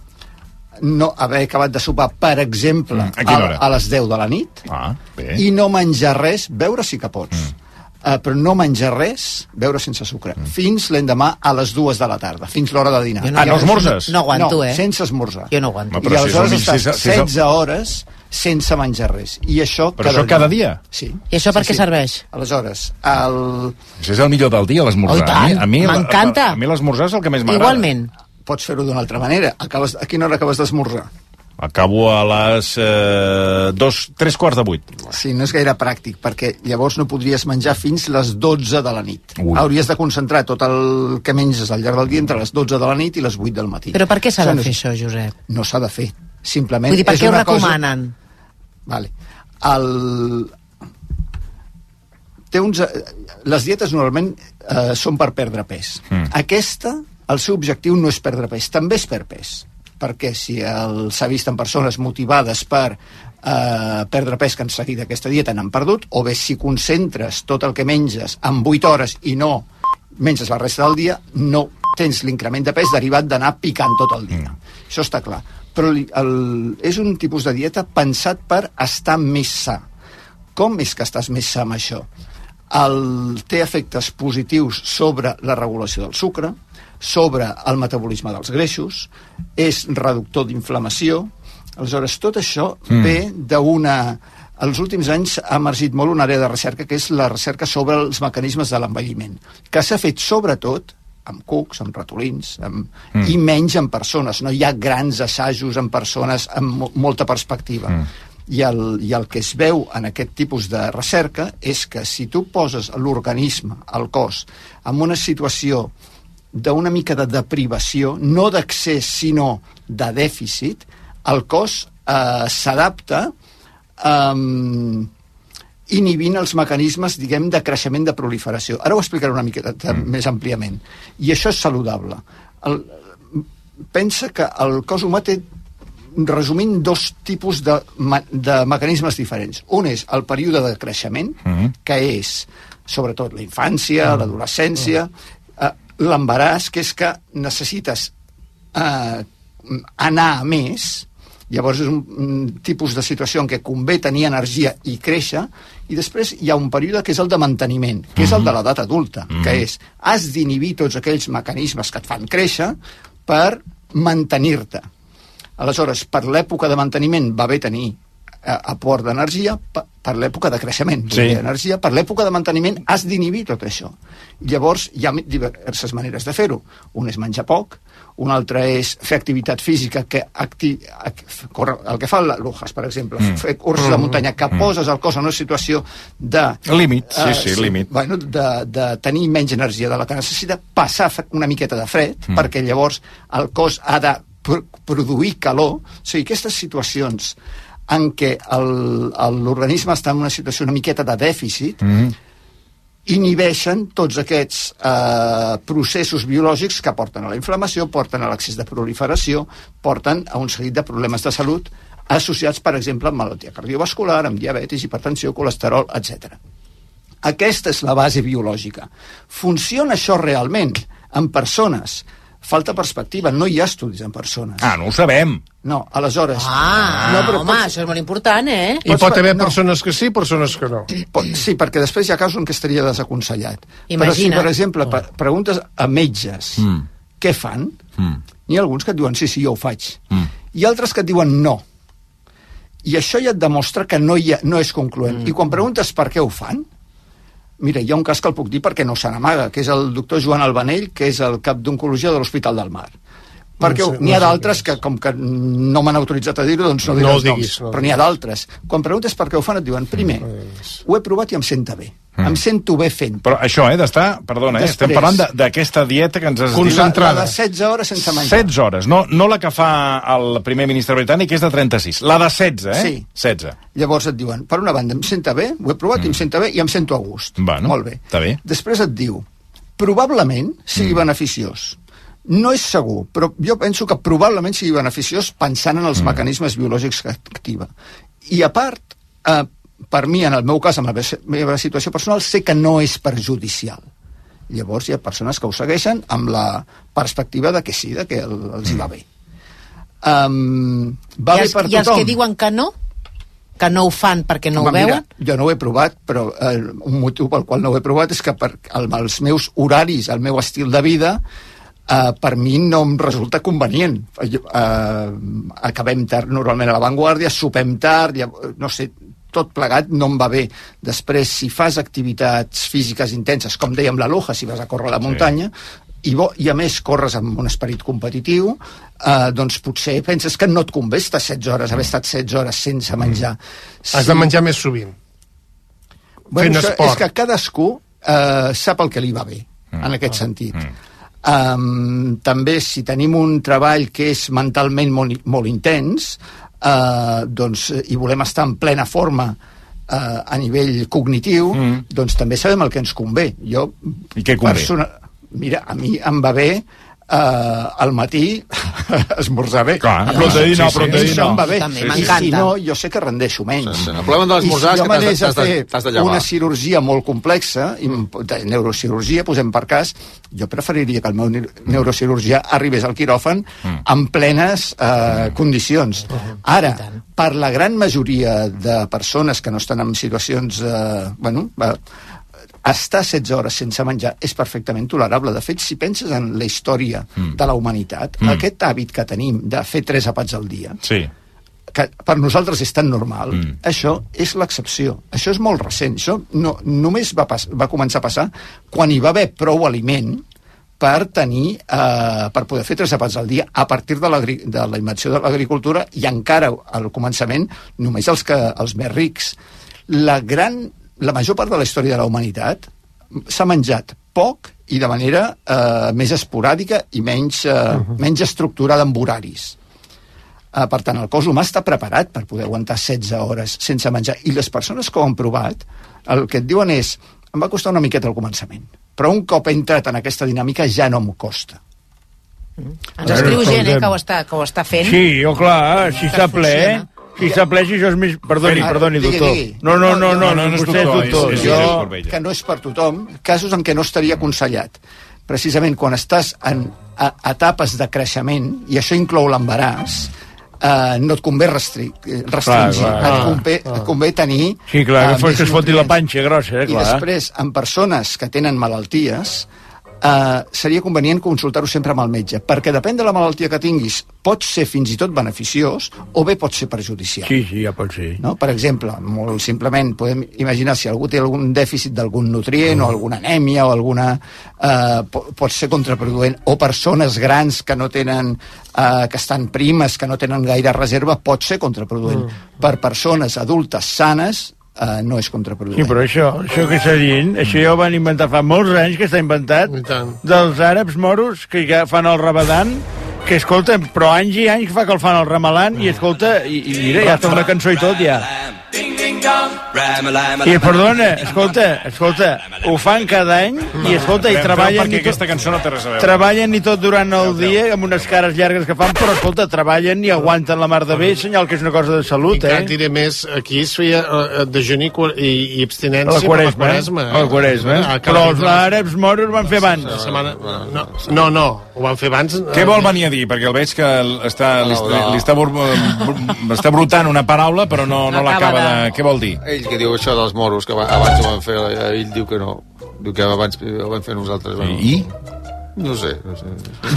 no haver acabat de sopar, per exemple, Mm, a quina a, hora? a les deu de la nit, Ah, bé. i no menjar res, beure sí que pots, mm. uh, però no menjar res, beure sense sucre, mm. fins l'endemà a les dues de la tarda, fins l'hora de dinar. Jo no- Ah, no esmorzes? no aguanto, no, eh? sense esmorzar. Jo no aguanto. Home, però I si és el aleshores mig- si és- estàs si és el- setze hores sense menjar res. I això Però cada això cada dia? dia? Sí. I això per sí, què sí. serveix? Aleshores, el... Això és el millor del dia, l'esmorzar. Oh, tant, a mi, m'encanta. A, a mi l'esmorzar és el que més m'agrada. Igualment. Pots fer-ho d'una altra manera. Acabes, a quina hora acabes d'esmorzar? Acabo a les eh, dos, tres quarts de vuit. Sí, no és gaire pràctic, perquè llavors no podries menjar fins les dotze de la nit. Ui. Hauries de concentrar tot el que menges al llarg del dia entre les dotze de la nit i les vuit del matí. Però per què s'ha això de no fer és... això, Josep? No s'ha de fer. Simplement Vull dir, per és què ho una recomanen? Cosa... Vale. El... Té uns... Les dietes normalment eh, són per perdre pes. Mm. Aquesta, el seu objectiu no és perdre pes, també és perdre pes. Perquè si s'ha vist en persones motivades per eh, perdre pes que han seguit aquesta dieta n'han perdut, o bé si concentres tot el que menges en vuit hores i no menges la resta del dia, no tens l'increment de pes derivat d'anar picant tot el dia. Mm. Això està clar. Però el, és un tipus de dieta pensat per estar més sa. Com és que estàs més sa amb això? El, té efectes positius sobre la regulació del sucre, sobre el metabolisme dels greixos, és reductor d'inflamació. Aleshores, tot això mm. ve d'una... Els últims anys ha emergit molt una àrea de recerca, que és la recerca sobre els mecanismes de l'envelliment, que s'ha fet sobretot amb cucs, amb ratolins, amb... Mm. i menys en persones. No hi ha grans assajos en persones amb mo molta perspectiva. Mm. I el, I el que es veu en aquest tipus de recerca és que si tu poses l'organisme, el cos, en una situació d'una mica de deprivació, no d'accés, sinó de dèficit, el cos eh, s'adapta eh, inhibint els mecanismes, diguem, de creixement de proliferació. Ara ho explicaré una mica mm. més àmpliament. I això és saludable. El, pensa que el cos humà té, resumint, dos tipus de, de mecanismes diferents. Un és el període de creixement, mm. que és, sobretot, la infància, mm. l'adolescència, mm. eh, l'embaràs, que és que necessites eh, anar a més. Llavors és un, un tipus de situació en què convé tenir energia i créixer, i després hi ha un període que és el de manteniment, que mm-hmm. és el de l'edat adulta, mm-hmm. que és, has d'inhibir tots aquells mecanismes que et fan créixer per mantenir-te. Aleshores, per l'època de manteniment va bé tenir eh, aport d'energia, per, per l'època de creixement sí. d'energia, per l'època de manteniment has d'inhibir tot això. Llavors hi ha diverses maneres de fer-ho. Un és menjar poc, un altre és fer activitat física, que acti... el que fa el Lujas, per exemple, mm. fer curses de muntanya, que mm. poses el cos en una situació de... Límit, sí, uh, sí, sí, límit. Bueno, de, de tenir menys energia de la que necessita, passar una miqueta de fred, mm. perquè llavors el cos ha de pr produir calor. O sigui, aquestes situacions en què l'organisme està en una situació una miqueta de dèficit, mm. inhibeixen tots aquests eh, processos biològics que porten a la inflamació, porten a l'accés de proliferació, porten a un seguit de problemes de salut associats, per exemple, amb malaltia cardiovascular, amb diabetis, hipertensió, colesterol, etcètera. Aquesta és la base biològica. Funciona això realment en persones? Falta perspectiva, no hi ha estudis en persones. Ah, no ho sabem. No, aleshores... Ah, no, però home, pots... això és molt important, eh? I pot haver no. persones que sí, persones que no. Pot, sí, perquè després hi ha casos en què estaria desaconsellat. Imagina. Però si, per exemple, oh. preguntes a metges mm. què fan, mm. n'hi ha alguns que et diuen sí, sí, jo ho faig. Mm. I altres que et diuen no. I això ja et demostra que no, hi ha, no és concloent. Mm. I quan preguntes per què ho fan, mira, hi ha un cas que el puc dir perquè no se n'amaga, que és el doctor Joan Albanell, que és el cap d'oncologia de l'Hospital del Mar. Perquè no sé, n'hi ha no d'altres que, com que no m'han autoritzat a dir-ho, doncs no diré no els diguis, noms. No però n'hi ha d'altres. Quan preguntes per què ho fan, et diuen, primer, ho he provat i em senta bé. Mm. Em sento bé fent. Però això, eh, d'estar... Perdona, eh, estem parlant d'aquesta dieta que ens has dit... La de setze hores sense menjar. setze hores, no, no la que fa el primer ministre britànic, que és de trenta-sis. La de setze, eh? Sí. setze. Llavors et diuen, per una banda, em senta bé, ho he provat mm. i em senta bé i em sento a gust. Bueno, molt bé. Està bé. Després et diu, probablement sigui mm. beneficiós. No és segur, però jo penso que probablement sigui beneficiós pensant en els mm. mecanismes biològics que activa. I a part, eh, per mi, en el meu cas, amb la meva situació personal, sé que no és perjudicial. Llavors hi ha persones que ho segueixen amb la perspectiva de que sí, de que el, els hi va bé. Um, va I, els, bé per I els que diuen que no? Que no ho fan perquè no Home, ho veuen? Mira, jo no ho he provat, però eh, un motiu pel qual no ho he provat és que per, el, els meus horaris, el meu estil de vida, Uh, per mi no em resulta convenient. Uh, acabem tard normalment a l'avantguàrdia, sopem tard, ja, no sé, tot plegat no em va bé. Després, si fas activitats físiques intenses, com dèiem la Loja, si vas a córrer a la muntanya, sí. i, bo, i a més corres amb un esperit competitiu, uh, doncs potser penses que no et convé estar setze hores, haver estat setze hores sense menjar. Si... Has de menjar més sovint. Bueno, és, és que cadascú uh, sap el que li va bé, mm. en aquest sentit. Mm. Um, també, si tenim un treball que és mentalment molt, molt intens, uh, doncs, i volem estar en plena forma uh, a nivell cognitiu, mm. doncs també sabem el que ens convé. Jo, I què convé? Persona... Mira, a mi em va bé Uh, al matí esmorzar bé. Clar, proteïna, sí, sí, proteïna. Això em va bé. També, I m'encanta. si no, jo sé que rendeixo menys. Sí, sí. El problema de l'esmorzar I si és que m'anés t'has de, a t'has de, fer una cirurgia molt complexa, de neurocirurgia, posem per cas, jo preferiria que el meu neurocirurgià arribés al quiròfan mm. en plenes uh, condicions. Ara, per la gran majoria de persones que no estan en situacions... Uh, bueno, uh, estar setze hores sense menjar és perfectament tolerable. De fet, si penses en la història mm. de la humanitat, mm. aquest hàbit que tenim de fer tres àpats al dia, sí. que per nosaltres és tan normal, mm. això és l'excepció. Això és molt recent. Això no, només va, pas, va començar a passar quan hi va haver prou aliment per tenir, eh, per poder fer tres àpats al dia a partir de, de la invenció de l'agricultura, i encara al començament només els, que, els més rics. La gran la major part de la història de la humanitat s'ha menjat poc i de manera eh, més esporàdica i menys, eh, uh-huh. menys estructurada amb horaris. Eh, per tant, el cos humà està preparat per poder aguantar setze hores sense menjar. I les persones que ho han provat, el que et diuen és, em va costar una miqueta al començament, però un cop he entrat en aquesta dinàmica ja no em costa. Mm. Ens escriu gent eh, que, ho està, que ho està fent. Sí, jo clar, si s'ha ple... Si s'apleix, això és més... Perdoni, perdoni, doctor. No, no, no, no, no, vostè és doctor. Jo, que no és per tothom, casos en què no estaria aconsellat. Precisament quan estàs en etapes de creixement, i això inclou l'embaràs, eh, no et convé restringir, restringir. Clar, clar, et, convé, ah, et convé tenir... Sí, clar, que fos que es foti la panxa grossa, eh, clar. I després, en persones que tenen malalties, Uh, seria convenient consultar-ho sempre amb el metge, perquè depèn de la malaltia que tinguis, pot ser fins i tot beneficiós o bé pot ser perjudicial. Sí, sí, ja pot ser. No? Per exemple, molt simplement, podem imaginar si algú té algun dèficit d'algun nutrient mm. o alguna anèmia o alguna... Uh, pot ser contraproduent, o persones grans que no tenen, uh, que estan primes, que no tenen gaire reserva, pot ser contraproduent. Mm. Per persones adultes sanes, Uh, no és contraproduent. Sí, però això, això que està dient, això ja ho van inventar fa molts anys, que està inventat, dels àrabs moros que ja fan el Ramadan, que escolta, però anys i anys fa que el fan el Ramadan, i escolta, i, i mira, ja està una cançó i tot, ja. I perdona, escolta, escolta, ho fan cada any i escolta, i treballen i tot, cançó no té res a veure. Treballen i tot durant el dia amb unes cares llargues que fan, però escolta, treballen i aguanten la mar de bé, senyal que és una cosa de salut, eh? I diré més, aquí es feia uh, dejuni i, i abstinència la quaresma, per la quaresma, eh? La quaresma, eh? Però els àrabs moros ho van fer abans. Setmana... No, no, no, ho van fer abans. Què vol venir a dir? Perquè el veig que està, li, li està, està brotant una paraula, però no, no l'acaba de... Què vol dir? Ell que diu això dels moros, que abans ho van fer, ell diu que no. Diu que abans ho vam fer nosaltres. Bueno. I? No sé, no sé.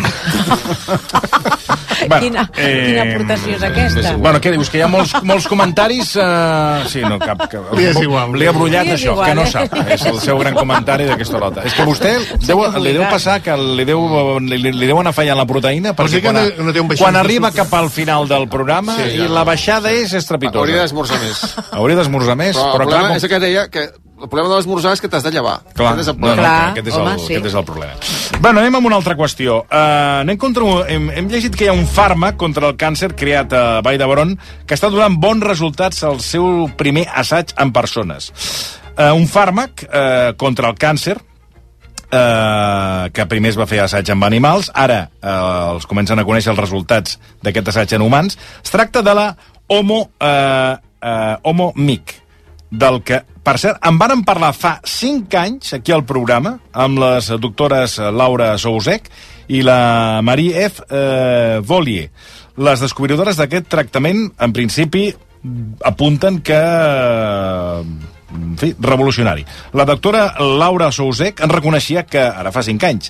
Bueno, quina, eh, quina aportació és aquesta? Bueno, què dius? Que hi ha molts, molts comentaris... Uh... Sí, no, cap... Que... Li és igual. Li ha brullat això, igual, que no sap. Eh? És el seu gran comentari d'aquesta lota. És que vostè deu, li deu passar que li, deu, li, li deuen afallar la proteïna perquè quan, no, no quan arriba cap al final del programa sí, ja, i la baixada és estrepitosa. Hauria d'esmorzar més. Hauria d'esmorzar més, però, però clar... Com... És que deia que el problema de l'esmorzar és que t'has de llevar. Clar, aquest és el problema. No, no, aquest, és el, home, sí. aquest és el problema. Bueno, anem amb una altra qüestió. Uh, anem contra, hem, hem llegit que hi ha un fàrmac contra el càncer creat a Vall d'Hebron que està donant bons resultats al seu primer assaig en persones. Uh, un fàrmac uh, contra el càncer Uh, que primer es va fer assaig amb animals, ara uh, els comencen a conèixer els resultats d'aquest assaig en humans. Es tracta de la Homo, uh, uh, Homo Mic, del que, per cert, en varen parlar fa cinc anys aquí al programa amb les doctores Laura Sousek i la Marie-Ève uh, Vollier. Les descobridores d'aquest tractament, en principi, apunten que... Uh, en fi, revolucionari. La doctora Laura Sousek en reconeixia que, ara fa cinc anys,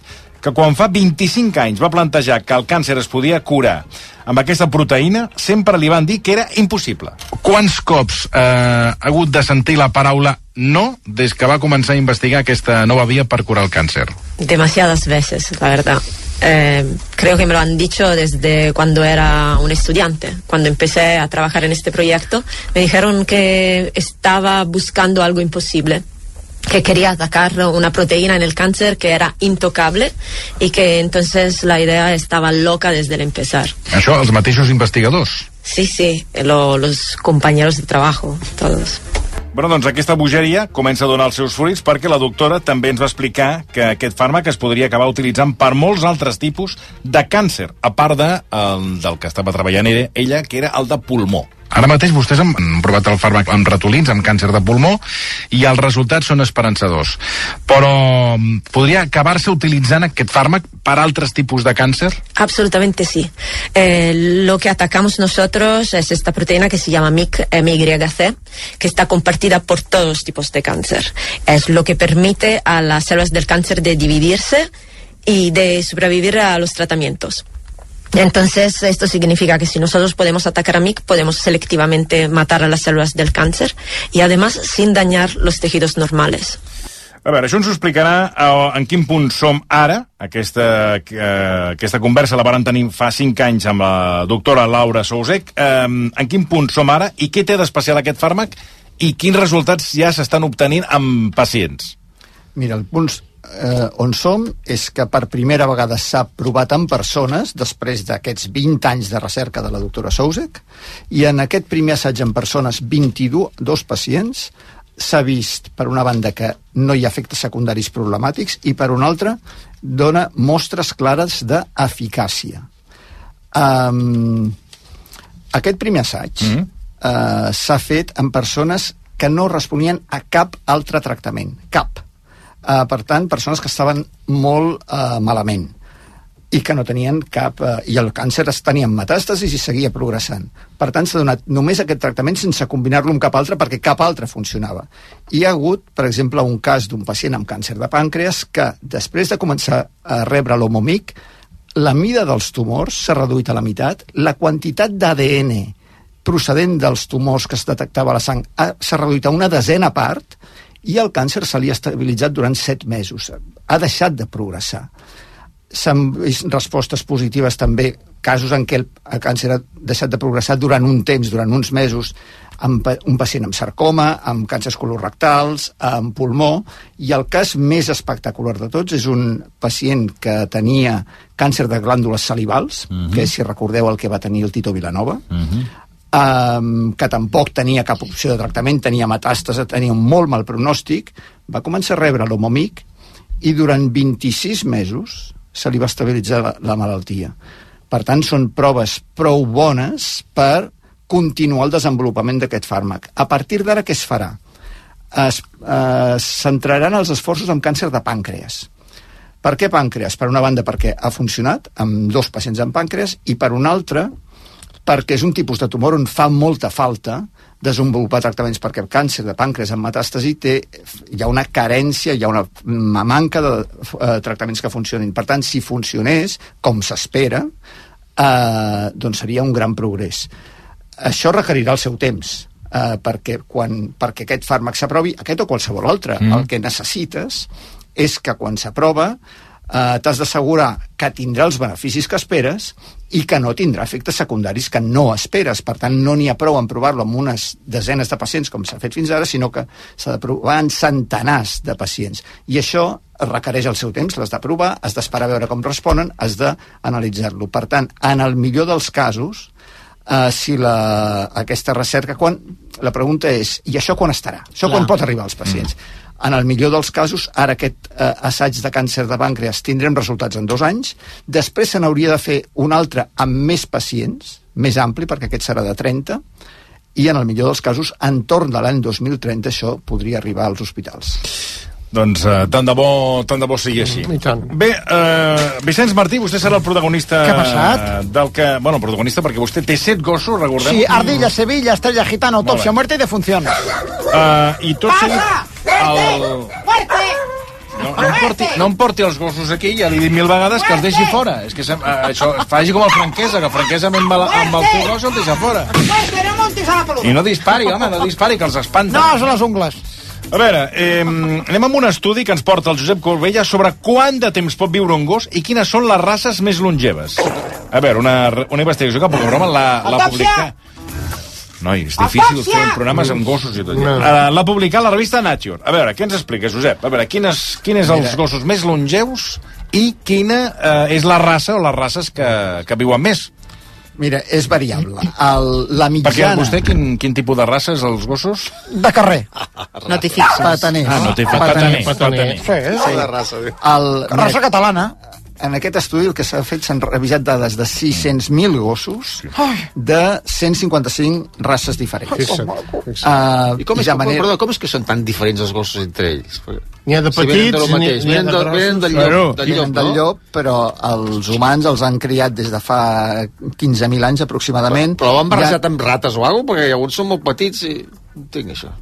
que quan fa vint-i-cinc anys va plantejar que el càncer es podia curar amb aquesta proteïna, sempre li van dir que era impossible. Quants cops eh, ha hagut de sentir la paraula no des que va començar a investigar aquesta nova vía per curar el càncer? Demasiadas veces, la verdad. Eh, creo que me lo han dicho desde cuando era un estudiante. Cuando empecé a trabajar en este proyecto, me dijeron que estaba buscando algo imposible, que quería atacar una proteína en el cáncer que era intocable y que entonces la idea estaba loca desde el empezar. Això, els mateixos investigadors? Sí, sí, lo, los compañeros de trabajo, todos. Bueno, doncs aquesta bogeria comença a donar els seus fruits perquè la doctora també ens va explicar que aquest fàrmac es podria acabar utilitzant per molts altres tipus de càncer, a part de, el, del que estava treballant ella, que era el de pulmó. Ara mateix vostès han provat el fàrmac amb ratolins, amb càncer de pulmó, i els resultats són esperançadors. Però podria acabar-se utilitzant aquest fàrmac per altres tipus de càncer? Absolutamente sí. Eh, lo que atacamos nosotros es esta proteína que se llama M Y C, que está compartida por todos los tipos de cáncer. Es lo que permite a las células del cáncer de dividirse y de sobrevivir a los tratamientos. Entonces, esto significa que si nosotros podemos atacar a M Y C, podemos selectivamente matar a las células del cáncer y además sin dañar los tejidos normales. A veure, això ens ho explicarà en quin punt som ara. Aquesta, eh, aquesta conversa la varen tenir fa cinc anys amb la doctora Laura Sousek. Eh, en quin punt som ara i què té d'especial aquest fàrmac i quins resultats ja s'estan obtenint amb pacients? Mira, el punt eh, on som és que per primera vegada s'ha provat en persones després d'aquests vint anys de recerca de la doctora Sousek, i en aquest primer assaig en persones, vint-i-dos pacients, s'ha vist, per una banda, que no hi ha efectes secundaris problemàtics i, per una altra, dona mostres clares d'eficàcia. Um, aquest primer assaig mm-hmm. uh, s'ha fet en persones que no responien a cap altre tractament, cap. Uh, per tant, persones que estaven molt uh, malament i que no tenien cap... Uh, i el càncer es tenia metàstasis i seguia progressant. Per tant, s'ha donat només aquest tractament sense combinar-lo amb cap altre perquè cap altre funcionava. I hi ha hagut, per exemple, un cas d'un pacient amb càncer de pàncreas que, després de començar a rebre l'Homomig, la mida dels tumors s'ha reduït a la meitat, la quantitat d'A D N procedent dels tumors que es detectava a la sang s'ha reduït a una desena part, i el càncer se li ha estabilitzat durant set mesos. Ha deixat de progressar. S'han vist respostes positives també, casos en què el càncer ha deixat de progressar durant un temps, durant uns mesos, amb un pacient amb sarcoma, amb càncers colorectals, amb pulmó, i el cas més espectacular de tots és un pacient que tenia càncer de glàndules salivals, uh-huh. que si recordeu el que va tenir el Tito Vilanova, uh-huh. Um, que tampoc tenia cap opció de tractament, tenia metàstasi, tenia un molt mal pronòstic, va començar a rebre l'Homomig i durant vint-i-sis mesos se li va estabilitzar la, la malaltia. Per tant, són proves prou bones per continuar el desenvolupament d'aquest fàrmac. A partir d'ara, què es farà? Es eh, centraran els esforços en càncer de pàncreas. Per què pàncreas? Per una banda, perquè ha funcionat amb dos pacients amb pàncreas, i per una altra, perquè és un tipus de tumor on fa molta falta desenvolupar tractaments, perquè el càncer de pàncreas amb metàstasi té, hi ha una carència, hi ha una, una manca de uh, tractaments que funcionin. Per tant, si funcionés, com s'espera, uh, doncs seria un gran progrés. Això requerirà el seu temps, uh, perquè, quan, perquè aquest fàrmac s'aprovi, aquest o qualsevol altre, mm. el que necessites és que quan s'aprova Uh, t'has d'assegurar que tindrà els beneficis que esperes i que no tindrà efectes secundaris que no esperes. Per tant, no n'hi ha prou en provar-lo amb unes desenes de pacients com s'ha fet fins ara, sinó que s'ha de provar en centenars de pacients. I això requereix el seu temps, l'has de provar, has d'esperar a veure com responen, has d'analitzar-lo. Per tant, en el millor dels casos, uh, si la, aquesta recerca... Quan, la pregunta és, i això quan estarà? Això Clar. Quan pot arribar als pacients? Mm. En el millor dels casos, ara aquest eh, assaig de càncer de pàncreas tindrem resultats en dos anys, després se n'hauria de fer un altre amb més pacients, més ampli, perquè aquest serà de trenta, i en el millor dels casos, entorn de l'any dos mil trenta, això podria arribar als hospitals. Doncs uh, tant de bo, tant de bo sigui així. Mm, Bé, uh, Vicenç Martí, vostè serà el protagonista... Què ha passat? Del que, bueno, protagonista perquè vostè té set gossos, recordem? Sí, Ardilla, Sevilla, Estrella Gitana, Autopsia, Muerte y Defunción. Uh, I tot seguit... ¡Fuerte! El... ¡Fuerte! No, no, em porti, no em porti els gossos aquí, ja li he dit mil vegades que els deixi fora. És que se, això faci com el Franquesa, que el Franquesa amb, el, amb el teu gos el deixa fora. I no dispari, home, no dispari, que els espanta. No, són les ungles. A veure, eh, anem amb un estudi que ens porta el Josep Corbella sobre quant de temps pot viure un gos i quines són les races més longeves. A veure, una, una investigació que poca broma la, la publica... Noi, és difícil fer programes amb gossos i tot. No. Uh, l'ha publicat la revista Nature. A veure, què ens explica, Josep? A veure, quines, quines els Mira. gossos més longeus i quina uh, és la raça o les races que, que viuen més? Mira, és variable. El, la mitjana... Perquè vostè, quin, quin tipus de raça és els gossos? De carrer. No t'hi fixes. Pataners. Ah, no t'hi fixes. Pataners. Pataners. Sí, sí. La raça. El, raça catalana. En aquest estudi el que s'ha fet s'han revisat dades de sis-cents mil gossos de cent cinquanta-cinc races diferents. Fixa't, fixa't. Uh, I com és, manera... perdó, com és que són tan diferents els gossos entre ells? N'hi ha de petits, si venen, n'hi ha de, de venen del llop, del llop, del llop, però els humans els han criat des de fa quinze mil anys aproximadament. Però, però l'han barrejat ja... amb rates o alguna cosa? Perquè alguns són molt petits i no tinc això.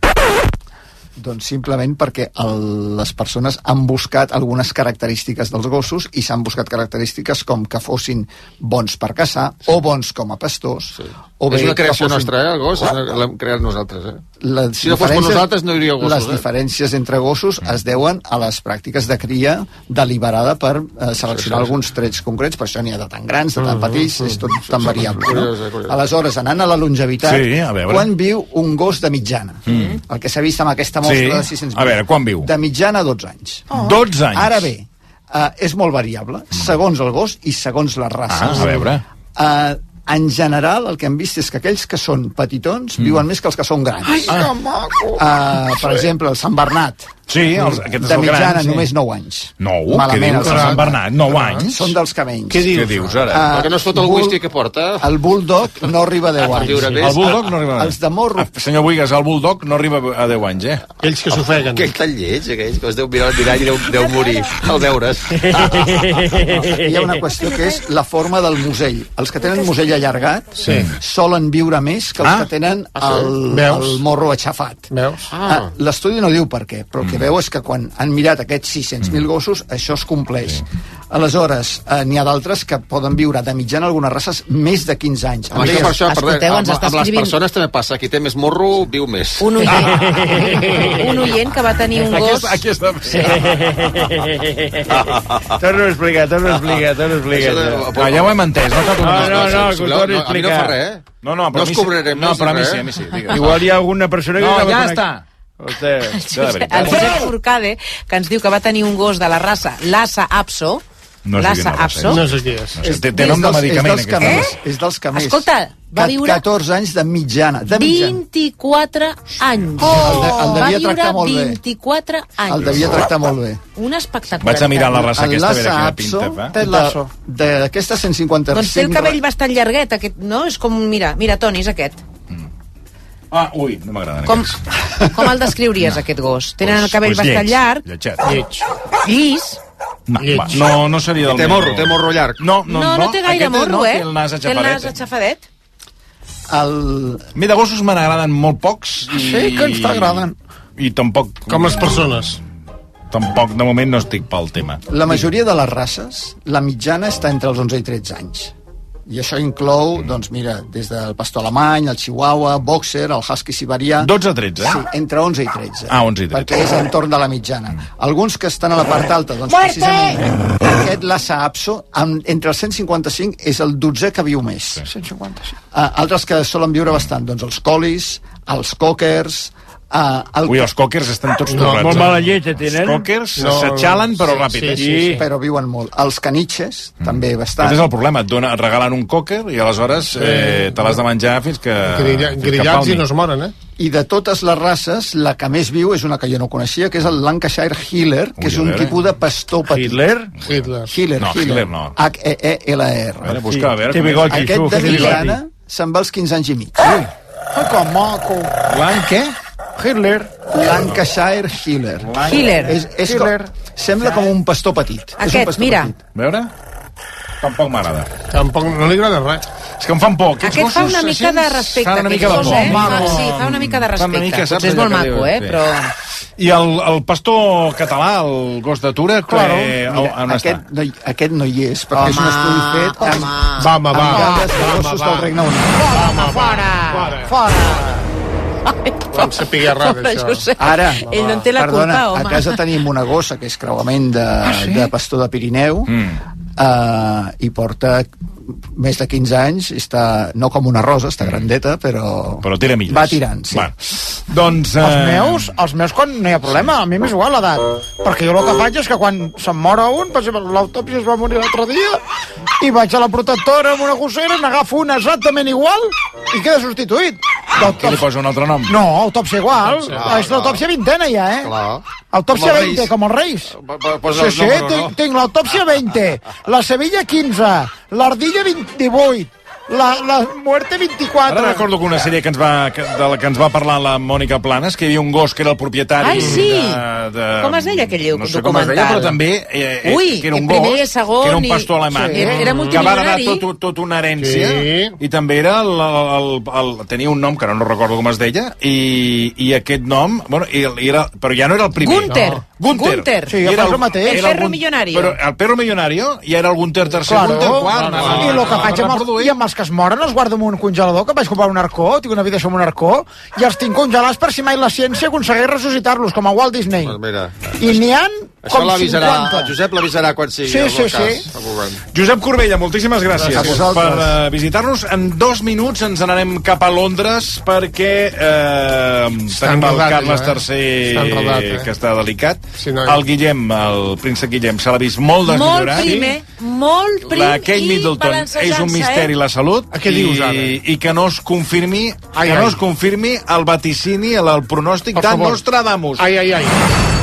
Doncs simplement perquè el, les persones han buscat algunes característiques dels gossos i s'han buscat característiques com que fossin bons per caçar o bons com a pastors. Sí. O és una creació fossin... nostra, eh, el gos? L'hem creat nosaltres, eh? Les si no fos per nosaltres no hi hauria gossos, Les eh? diferències entre gossos mm. es deuen a les pràctiques de cria deliberada per eh, seleccionar sí, sí, sí. alguns trets concrets, per això n'hi ha de tan grans, de tan petits, mm -hmm. és tot tan sí, variable. Sí, no? Curiós, curiós. Aleshores, anant a la longevitat, sí, a quan viu un gos de mitjana? Mm. El que s'ha vist amb aquesta mostra sí. de sis-cents mil. A veure, quan viu? De mitjana, dotze anys. Oh. dotze anys? Ara bé, uh, és molt variable, segons el gos i segons les races. Ah, a veure. Uh, en general, el que hem vist és que aquells que són petitons mm. viuen més que els que són grans. Ai, que maco! Uh, per exemple, el Sant Bernat. Sí, els, aquests de mitjana, grans, sí. només nou anys. Nou? Què dius, el Sant Bernat? nou anys? Són dels que menys. Què dius, Què dius ara? Uh, Perquè no es fot el whisky que porta. El bulldog no arriba a deu anys. El bulldog no arriba a deu anys. Els de morro... Ah, senyor Buigas, el bulldog no arriba a deu anys, eh? Ells que s'ofeguen. Aquell tan lleig, aquells que es deu mirar al mirall i deu, deu morir al veure's. Hi ha una qüestió que és la forma del musell. Els que tenen musell allargat sí. solen viure més que els ah. que tenen el, el morro aixafat. Veus? Ah. L'estudi no diu per què, però el que mm. veu és que quan han mirat aquests sis-cents mil gossos, això es compleix. Sí. Aleshores, eh, n'hi ha d'altres que poden viure de mitjana algunes races més de quinze anys. Amb, això, per això, Escolteu, amb, amb les persones també passa. Qui té més morro, viu més. Un oient, un oient que va tenir un gos... Aquí està. Sí. Torno a explicar, torno a explicar, torno a explicar. No, ja ho hem entès. No, no, no, no, que ho torno a explicar. A mi no fa res, eh? No, no, però no es cobrarem no, però a mi sí, a mi sí. Igual hi ha alguna persona que... No, ja està. Hoste, el Josep, el Josep Forcade, que ens diu que va tenir un gos de la raça Lhasa Apso. No Lhasa Apso. No sé què és. és té, té nom de medicament. És dels que més. És dels que més. Escolta, va viure... catorze anys de mitjana. De mitjana. vint-i-quatre anys. Oh, el, de, el devia tractar molt bé. vint-i-quatre anys. El devia tractar molt bé. Un espectacular. Vaig a mirar la raça aquesta, a veure quina pinta fa. D'aquesta cent cinquanta-cinc... Doncs té el cabell bastant llarguet, aquest, no? És com, mira, mira, Toni, és aquest. Ah, ui, no m'agraden com, aquests. Com el descriuries, aquest gos? Tenen pues, el cabell pues bastant llarg. Lletxet. Lleig. Llis. No, va, no, no seria del té morro, té morro llarg. No, no, no, no té gaire morro, no, eh? Té el nas aixafadet. Té el nas aixafadet. El... A mi de gossos me n'agraden molt pocs. I... Sí, que ens t'agraden. I tampoc... Com les persones. Tampoc, de moment, no estic pel tema. La majoria de les races, la mitjana està entre els onze i tretze anys. I això inclou, doncs mira, des del pastor alemany, el chihuahua, boxer, el husky siberià... dotze a tretze, eh? Sí, entre onze i tretze. Ah, onze i tretze. Perquè és entorn de la mitjana. Alguns que estan a la part alta, doncs precisament aquest Lhasa Apso, amb, entre els cent cinquanta-cinc, és el dotzè que viu més. cent cinquanta-cinc. Uh, altres que solen viure bastant, doncs els collies, els cockers... Uh, el... Ui, els cockers estan tots torrats. No, molt mala llet, tenen. Els cockers no, s'aixalen, però sí, ràpid. Sí, sí, sí, però viuen molt. Els caniches, mm. també bastant. Aquest és el problema, et, dona, et regalen un cocker i aleshores eh, te l'has de menjar fins que... Grilla, grillats i no es moren, eh? I de totes les races, la que més viu és una que jo no coneixia, que és el Lancashire Heeler, que Ui, és un tipus de pastor petit. Hitler? Hitler. Heeler, no, Heeler. no. H E E L R. A veure, busca, a veure. Bigoti, aquest de mitjana se'n va als quinze anys i mig. Ui. Ai, que maco. Lan què? Hitler. Lancashire Heeler. Heeler. És, és Heeler. Com, sembla com un pastor petit. Aquest, mira. Petit. A veure? Tampoc m'agrada. Tampoc no li agrada res. És que em fan por. Aquests aquest fa una mica de respecte. Fa una mica de por. Eh? Fa, sí, fa una mica de respecte. Mica, potser és molt maco, eh? Però... I el, el pastor català, el gos de Tura, Claro. que, Mira, on està? aquest, no, hi- aquest no hi és, perquè és un estudi fet amb, Va, home, va. amb dades de Va, gossos va. del Regne Unit. Fora, fora, fora. Vam saber res d'això. Ara, Ell no en té la perdona, culpa, home. a casa tenim una gossa que és creuament de, Ah, sí? de pastor de Pirineu Mm. uh, i porta més de quinze anys, està, no com una rosa, està grandeta, però... Però tira milles. Va tirant, sí. Bueno, doncs... Els eh, meus, els meus quan no hi ha problema, a mi m'és igual l'edat. Perquè jo el que faig és que quan se'n mor un, per exemple, l'autòpsia es va morir l'altre dia, i vaig a la protectora amb una gossera, n'agafo una exactament igual i queda substituït. Què li posa un altre nom? No, autòpsia igual. Ah, és l'autòpsia vintena ja, eh? Clar. Autòpsia Com els veinte, Reis. com els Reis. Posa Sí, el sí, número, tinc, no? tinc l'autòpsia veinte, la Sevilla quinze, l'Ardilla vint, divuit, la, la Muerte vint-i-quatre. Ara recordo que una sèrie que ens va, que, de la que ens va parlar la Mònica Planes, que hi havia un gos que era el propietari... Ai, sí. De, de, Com es deia aquell no sé com es deia, documental? però també eh, Ui, que era un el primer, gos, segon que era un i- pastor alemany, Sí. Era- era que va multimilionari. heretar tot, tot una herència, Sí. i també era el, el, el, el, tenia un nom que ara no recordo com es deia, i, i aquest nom, bueno, i, i era, però ja no era el primer. Gunther. No. Gunther. Gunther. Sí, I jo era faig el mateix. era El perro Gun- millonario. Però el perro millonario ja era el Gunther tercer, Claro, Gunther quart. claro, anava- I el que anava faig amb els, reproduint. i amb els que es moren els guardo en un congelador, que vaig comprar un arcó, tinc una habitació amb un arcó, i els tinc congelats per si mai la ciència aconsegueix ressuscitar-los, com a Walt Disney. Pues mira, I n'hi ha això com l'avisarà, cinquanta. el Josep l'avisarà quan sigui Sí, el sí, cas. sí. El govern. Josep Corbella, moltíssimes gràcies A vosaltres. per uh, visitar-nos. En dos minuts ens anarem cap a Londres perquè uh, tenim el enredat, Carles allò, eh? tercer Està enredat, eh? que està delicat. Sí, noi. El Guillem, el príncep Guillem, se l'ha vist molt Molt desmillorat. primer, molt prim La Kate i Middleton balancejant-se, és un misteri eh? la salut A què dius, ara? i, i que no es confirmi Ai, que no ai. es confirmi el vaticini, el, el pronòstic Per de favor. Nostradamus. Ai, ai, ai.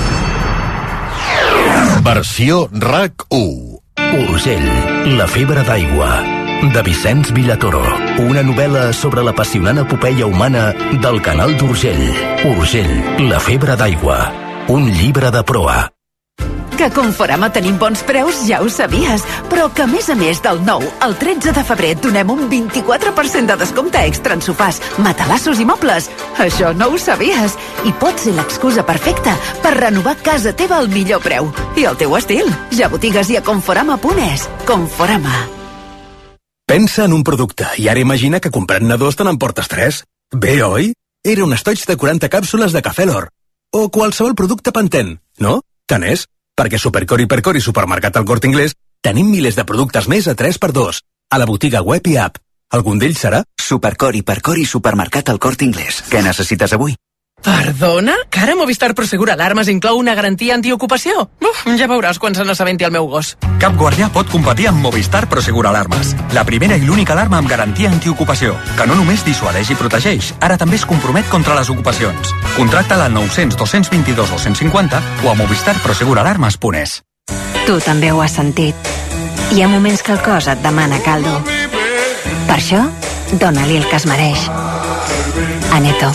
Versió R A C u. Urgell, la febre d'aigua, de Vicenç Villatoro. Una novel·la sobre l'apassionant epopeia humana del canal d'Urgell. Urgell, la febre d'aigua. Un llibre de proa. Que a Conforama tenim bons preus ja ho sabies, però que a més a més del nou al tretze de febrer et donem un vint-i-quatre per cent de descompte extra en sofàs, matalassos i mobles. Això no ho sabies i pot ser l'excusa perfecta per renovar casa teva al millor preu. I al teu estil. Ja a botigues i a conforama punt es. Conforama. Pensa en un producte i ara imagina que comprant-ne dos te n'emportes tres. Bé, oi? Era un estoig de quaranta càpsules de Cafè L'Or. O qualsevol producte Pantene, no? Tant és, perquè Supercor, Hipercor i Supermercat El Corte Inglés tenim milers de productes més a tres per dos, a la botiga web i app. Algun d'ells serà? Supercor, Hipercor i Supermercat El Corte Inglés. Què necessites avui? Perdona? Que ara Movistar Prosegur Alarmes inclou una garantia antiocupació? Uf, ja veuràs quan se n'assabenti el meu gos. Cap guardià pot competir amb Movistar Prosegur Alarmes. La primera i l'única alarma amb garantia antiocupació, que no només dissuadeix i protegeix, ara també es compromet contra les ocupacions. Contracta-la al nou cents, dos cents vint-i-dos, dos cents cinquanta o a movistar prosegur alarmes punt es. Tu també ho has sentit. Hi ha moments que el cos et demana caldo. Per això, dona-li el que es mereix. Aneto.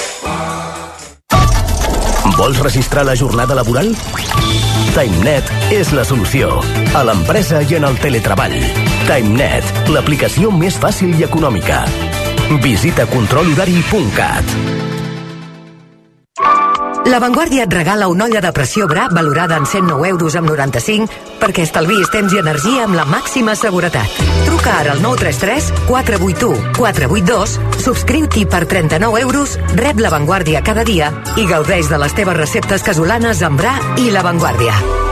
Vols registrar la jornada laboral? TimeNet és la solució. A l'empresa i en el teletreball. TimeNet, l'aplicació més fàcil i econòmica. Visita control horari punt cat. La Vanguardia et regala una olla de pressió Bra valorada en cent nou euros amb noranta-cinc perquè estalviïs temps i energia amb la màxima seguretat. Truca ara al nou tres tres, quatre vuit u, quatre vuit dos, subscriu-t'hi per trenta-nou euros, rep La Vanguardia cada dia i gaudeix de les teves receptes casolanes amb Bra i La Vanguardia.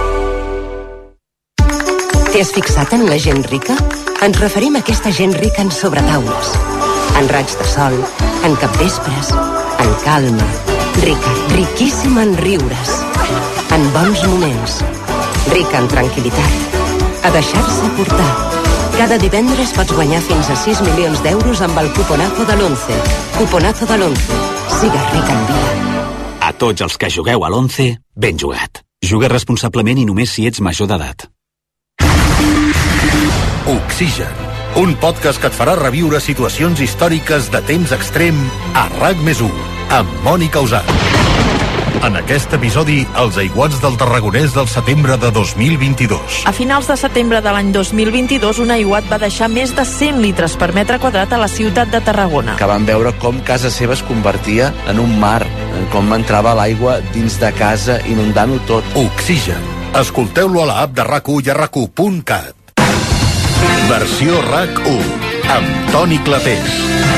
T'has fixat en la gent rica? Ens referim a aquesta gent rica en sobretaules, en raigs de sol, en capvespres, en calma, rica, riquíssima en riures, en bons moments, rica en tranquil·litat, a deixar-se portar. Cada divendres pots guanyar fins a sis milions d'euros amb el cuponazo de l'once. Cuponazo de l'once. Sigues ric en vida. A tots els que jugueu a l'once, ben jugat. Juga responsablement i només si ets major d'edat. Oxigen, un podcast que et farà reviure situacions històriques de temps extrem a R A C més u, amb Mònica Usat. En aquest episodi, els aiguats del Tarragonès del setembre de dos mil vint-i-dos. A finals de setembre de l'any dos mil vint-i-dos, un aiguat va deixar més de cent litres per metre quadrat a la ciutat de Tarragona. Que van veure com casa seva es convertia en un mar, com entrava l'aigua dins de casa inundant-ho tot. Oxigen. Escolteu-lo a l'app de RAC u i a rac u punt cat. Versió RAC u, amb Toni Clapés.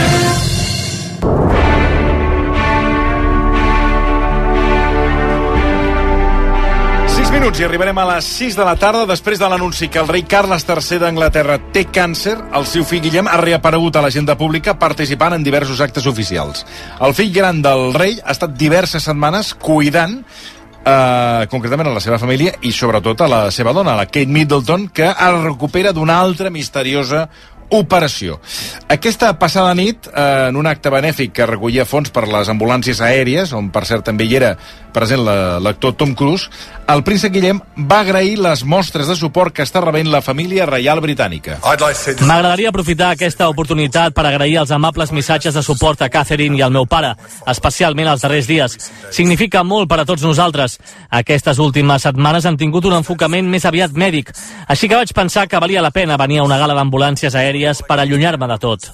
Minuts i arribarem a les sis de la tarda després de l'anunci que el rei Carles tercer d'Anglaterra té càncer. El seu fill Guillem ha reaparegut a l'agenda pública participant en diversos actes oficials. El fill gran del rei ha estat diverses setmanes cuidant eh, concretament a la seva família i sobretot a la seva dona, la Kate Middleton, que es recupera d'una altra misteriosa operació. Aquesta passada nit, eh, en un acte benèfic que recollia fons per les ambulàncies aèries, on per cert també hi era present l'actor Tom Cruise, el príncep Guillem va agrair les mostres de suport que està rebent la família reial britànica. M'agradaria aprofitar aquesta oportunitat per agrair els amables missatges de suport a Catherine i al meu pare, especialment els darrers dies. Significa molt per a tots nosaltres. Aquestes últimes setmanes han tingut un enfocament més aviat mèdic, així que vaig pensar que valia la pena venir a una gala d'ambulàncies aèries per allunyar-me de tot.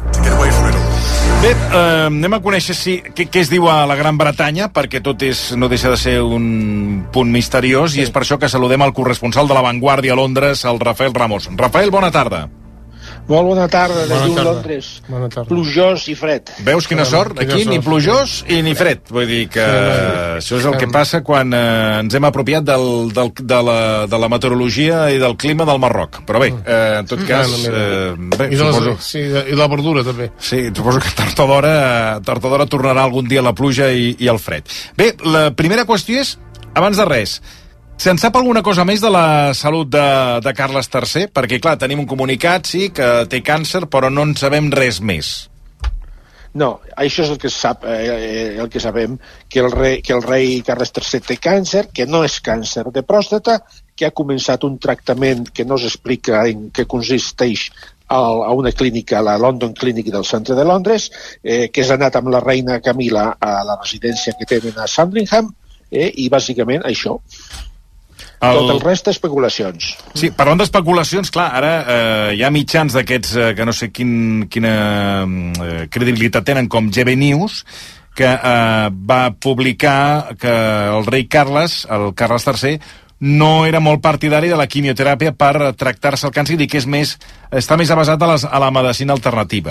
Bé, eh, anem a conèixer si, què, què es diu a la Gran Bretanya, perquè tot és, no deixa de ser un punt misteriós, sí. I és per això que saludem al corresponsal de La Vanguardia a Londres, el Rafael Ramos. Rafael, bona tarda. Molt bona tarda, des Bona d'un tarda. Londres. Plujós i fred. Veus quina sort? Aquí ni plujós i ni fred. Vull dir que això és el que passa quan eh, ens hem apropiat del, del, de, la, de la meteorologia i del clima del Marroc. Però bé, eh, en tot cas... Eh, bé, I, de suposo... les, sí, i la verdura, també. Sí, suposo que tard o d'hora tard o d'hora tornarà algun dia la pluja i, i el fred. Bé, la primera qüestió és, abans de res, se'n sap alguna cosa més de la salut de, de Carles tercer? Perquè, clar, tenim un comunicat, sí, que té càncer, però no en sabem res més. No, això és el que sap, eh, el que sabem, que el, rei, que el rei Carles tercer té càncer, que no és càncer de pròstata, que ha començat un tractament que no s'explica en què consisteix a una clínica, a la London Clinic del centre de Londres, eh, que és anat amb la reina Camila a la residència que tenen a Sandringham, eh, i bàsicament això. El... Tot el rest especulacions. Sí, parlant d'especulacions, clar, ara eh, hi ha mitjans d'aquests eh, que no sé quin, quina eh, credibilitat tenen, com G B News, que eh, va publicar que el rei Carles, el Carles tercer, no era molt partidari de la quimioteràpia per tractar-se el càncer i que és més, està més avasat a, les, a la medicina alternativa.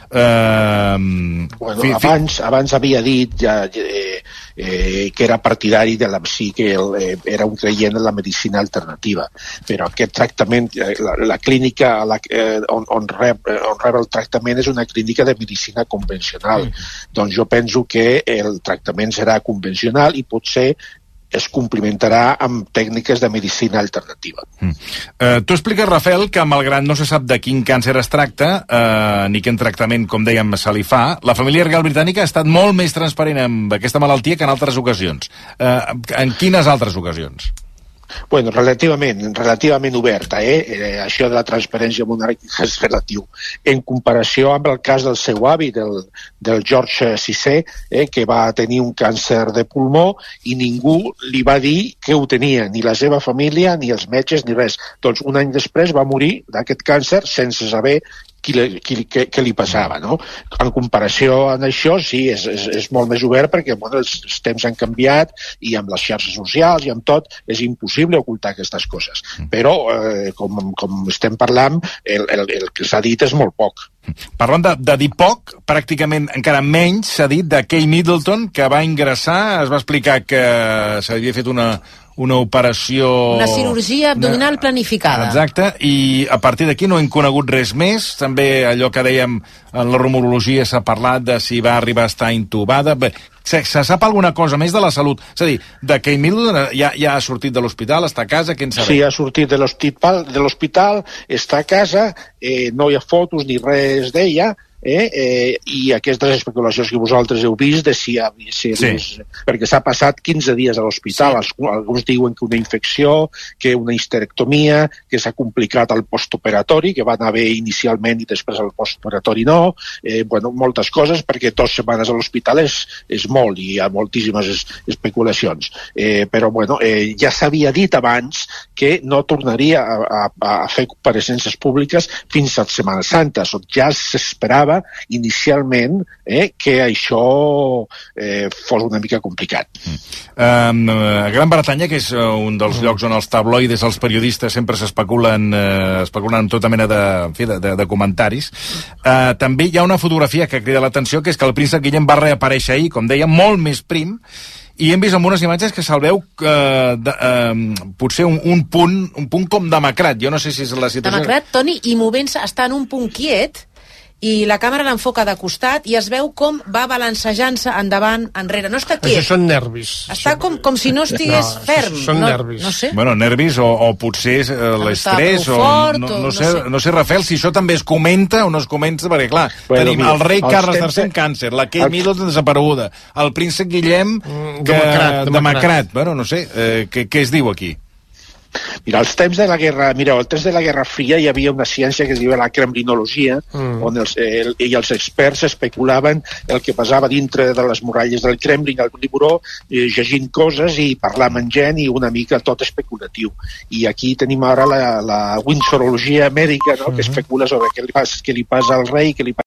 Eh, bueno, fi, abans, abans havia dit ja, eh, eh, que era partidari de la, sí que el, eh, era un creient en la medicina alternativa, però aquest tractament, eh, la, la clínica la, eh, on, on, rep, on rep el tractament és una clínica de medicina convencional. Mm. Doncs jo penso que el tractament serà convencional i potser es complementarà amb tècniques de medicina alternativa. Mm. Eh, tu expliques, Rafael, que malgrat no se sap de quin càncer es tracta, eh, ni quin tractament, com dèiem, se li fa, la família real britànica ha estat molt més transparent amb aquesta malaltia que en altres ocasions. Eh, en quines altres ocasions? Bueno, relativament, relativament oberta, eh? eh? Això de la transparència monàrquica és relatiu. En comparació amb el cas del seu avi, del, del George sisè, eh? que va tenir un càncer de pulmó i ningú li va dir que ho tenia, ni la seva família, ni els metges, ni res. Doncs un any després va morir d'aquest càncer sense saber qui, qui, què, què li passava, no? En comparació amb això, sí, és, és, és molt més obert perquè bueno, els, els temps han canviat i amb les xarxes socials i amb tot és impossible ocultar aquestes coses. Però, eh, com, com estem parlant, el, el, el que s'ha dit és molt poc. Parlant de, de dir poc, pràcticament encara menys s'ha dit de Kate Middleton, que va ingressar, es va explicar que s'havia fet una, una operació... Una cirurgia abdominal una... planificada. Exacte, i a partir d'aquí no hem conegut res més. També allò que dèiem en la rumorologia s'ha parlat de si va arribar a estar intubada. Bé, se, se sap alguna cosa més de la salut? És a dir, de Kate Middleton ja, ja ha sortit de l'hospital, està a casa, què en sabem? Sí, ha sortit de l'hospital, de l'hospital, està a casa, eh, no hi ha fotos ni res d'ella, eh, eh, i aquestes especulacions que vosaltres heu vist de si, si sí. perquè s'ha passat quinze dies a l'hospital, sí. Alguns diuen que una infecció, que una histerectomia, que s'ha complicat el postoperatori, que va anar bé inicialment i després el postoperatori no, eh, bueno, moltes coses, perquè dues setmanes a l'hospital és, és molt i hi ha moltíssimes es, especulacions. Eh, però bueno, eh, ja s'havia dit abans que no tornaria a, a, a fer compareixences públiques fins a Setmana Santa. Ja s'esperava inicialment eh, que això eh, fos una mica complicat. Mm. Um, a Gran Bretanya, que és un dels llocs on els tabloides, els periodistes sempre s'especulen eh, especulen amb tota mena de, en fi, de, de, de comentaris, eh, també hi ha una fotografia que crida l'atenció, que és que el príncep Guillem va reaparèixer ahir, com deia, molt més prim, i hem vist en unes imatges que se'l veu eh, de, eh, potser un, un punt un punt com demacrat. Jo no sé si és la situació... Demacrat, Toni, i movent-se, està en un punt quiet, i la càmera l'enfoca de costat i es veu com va balancejant-se endavant, enrere. No està quiet. Això són nervis. Està són... com, com si no estigués no, ferm. Són no, nervis. No sé. Bueno, nervis o, o potser eh, l'estrès o, fort, no, o no, no sé, sé. no sé, Rafael, si això també es comenta o no es comenta, perquè clar, bueno, tenim mira, el rei Carles temps... tercer amb càncer, la Kate Middleton desapareguda, el príncep Guillem mm, que, demacrat, demacrat. Bueno, no sé, eh, què, què es diu aquí? Mira, als temps de la guerra, mira, al temps de la Guerra Fria hi havia una ciència que es diu la kremlinologia, mm. on els, el, i els experts especulaven el que passava dintre de les muralles del Kremlin, al Liburó, eh, llegint coses i parlant amb gent i una mica tot especulatiu. I aquí tenim ara la, la windsorologia mèdica, no?, mm-hmm. que especula sobre què li passa, què li passa al rei, què li passa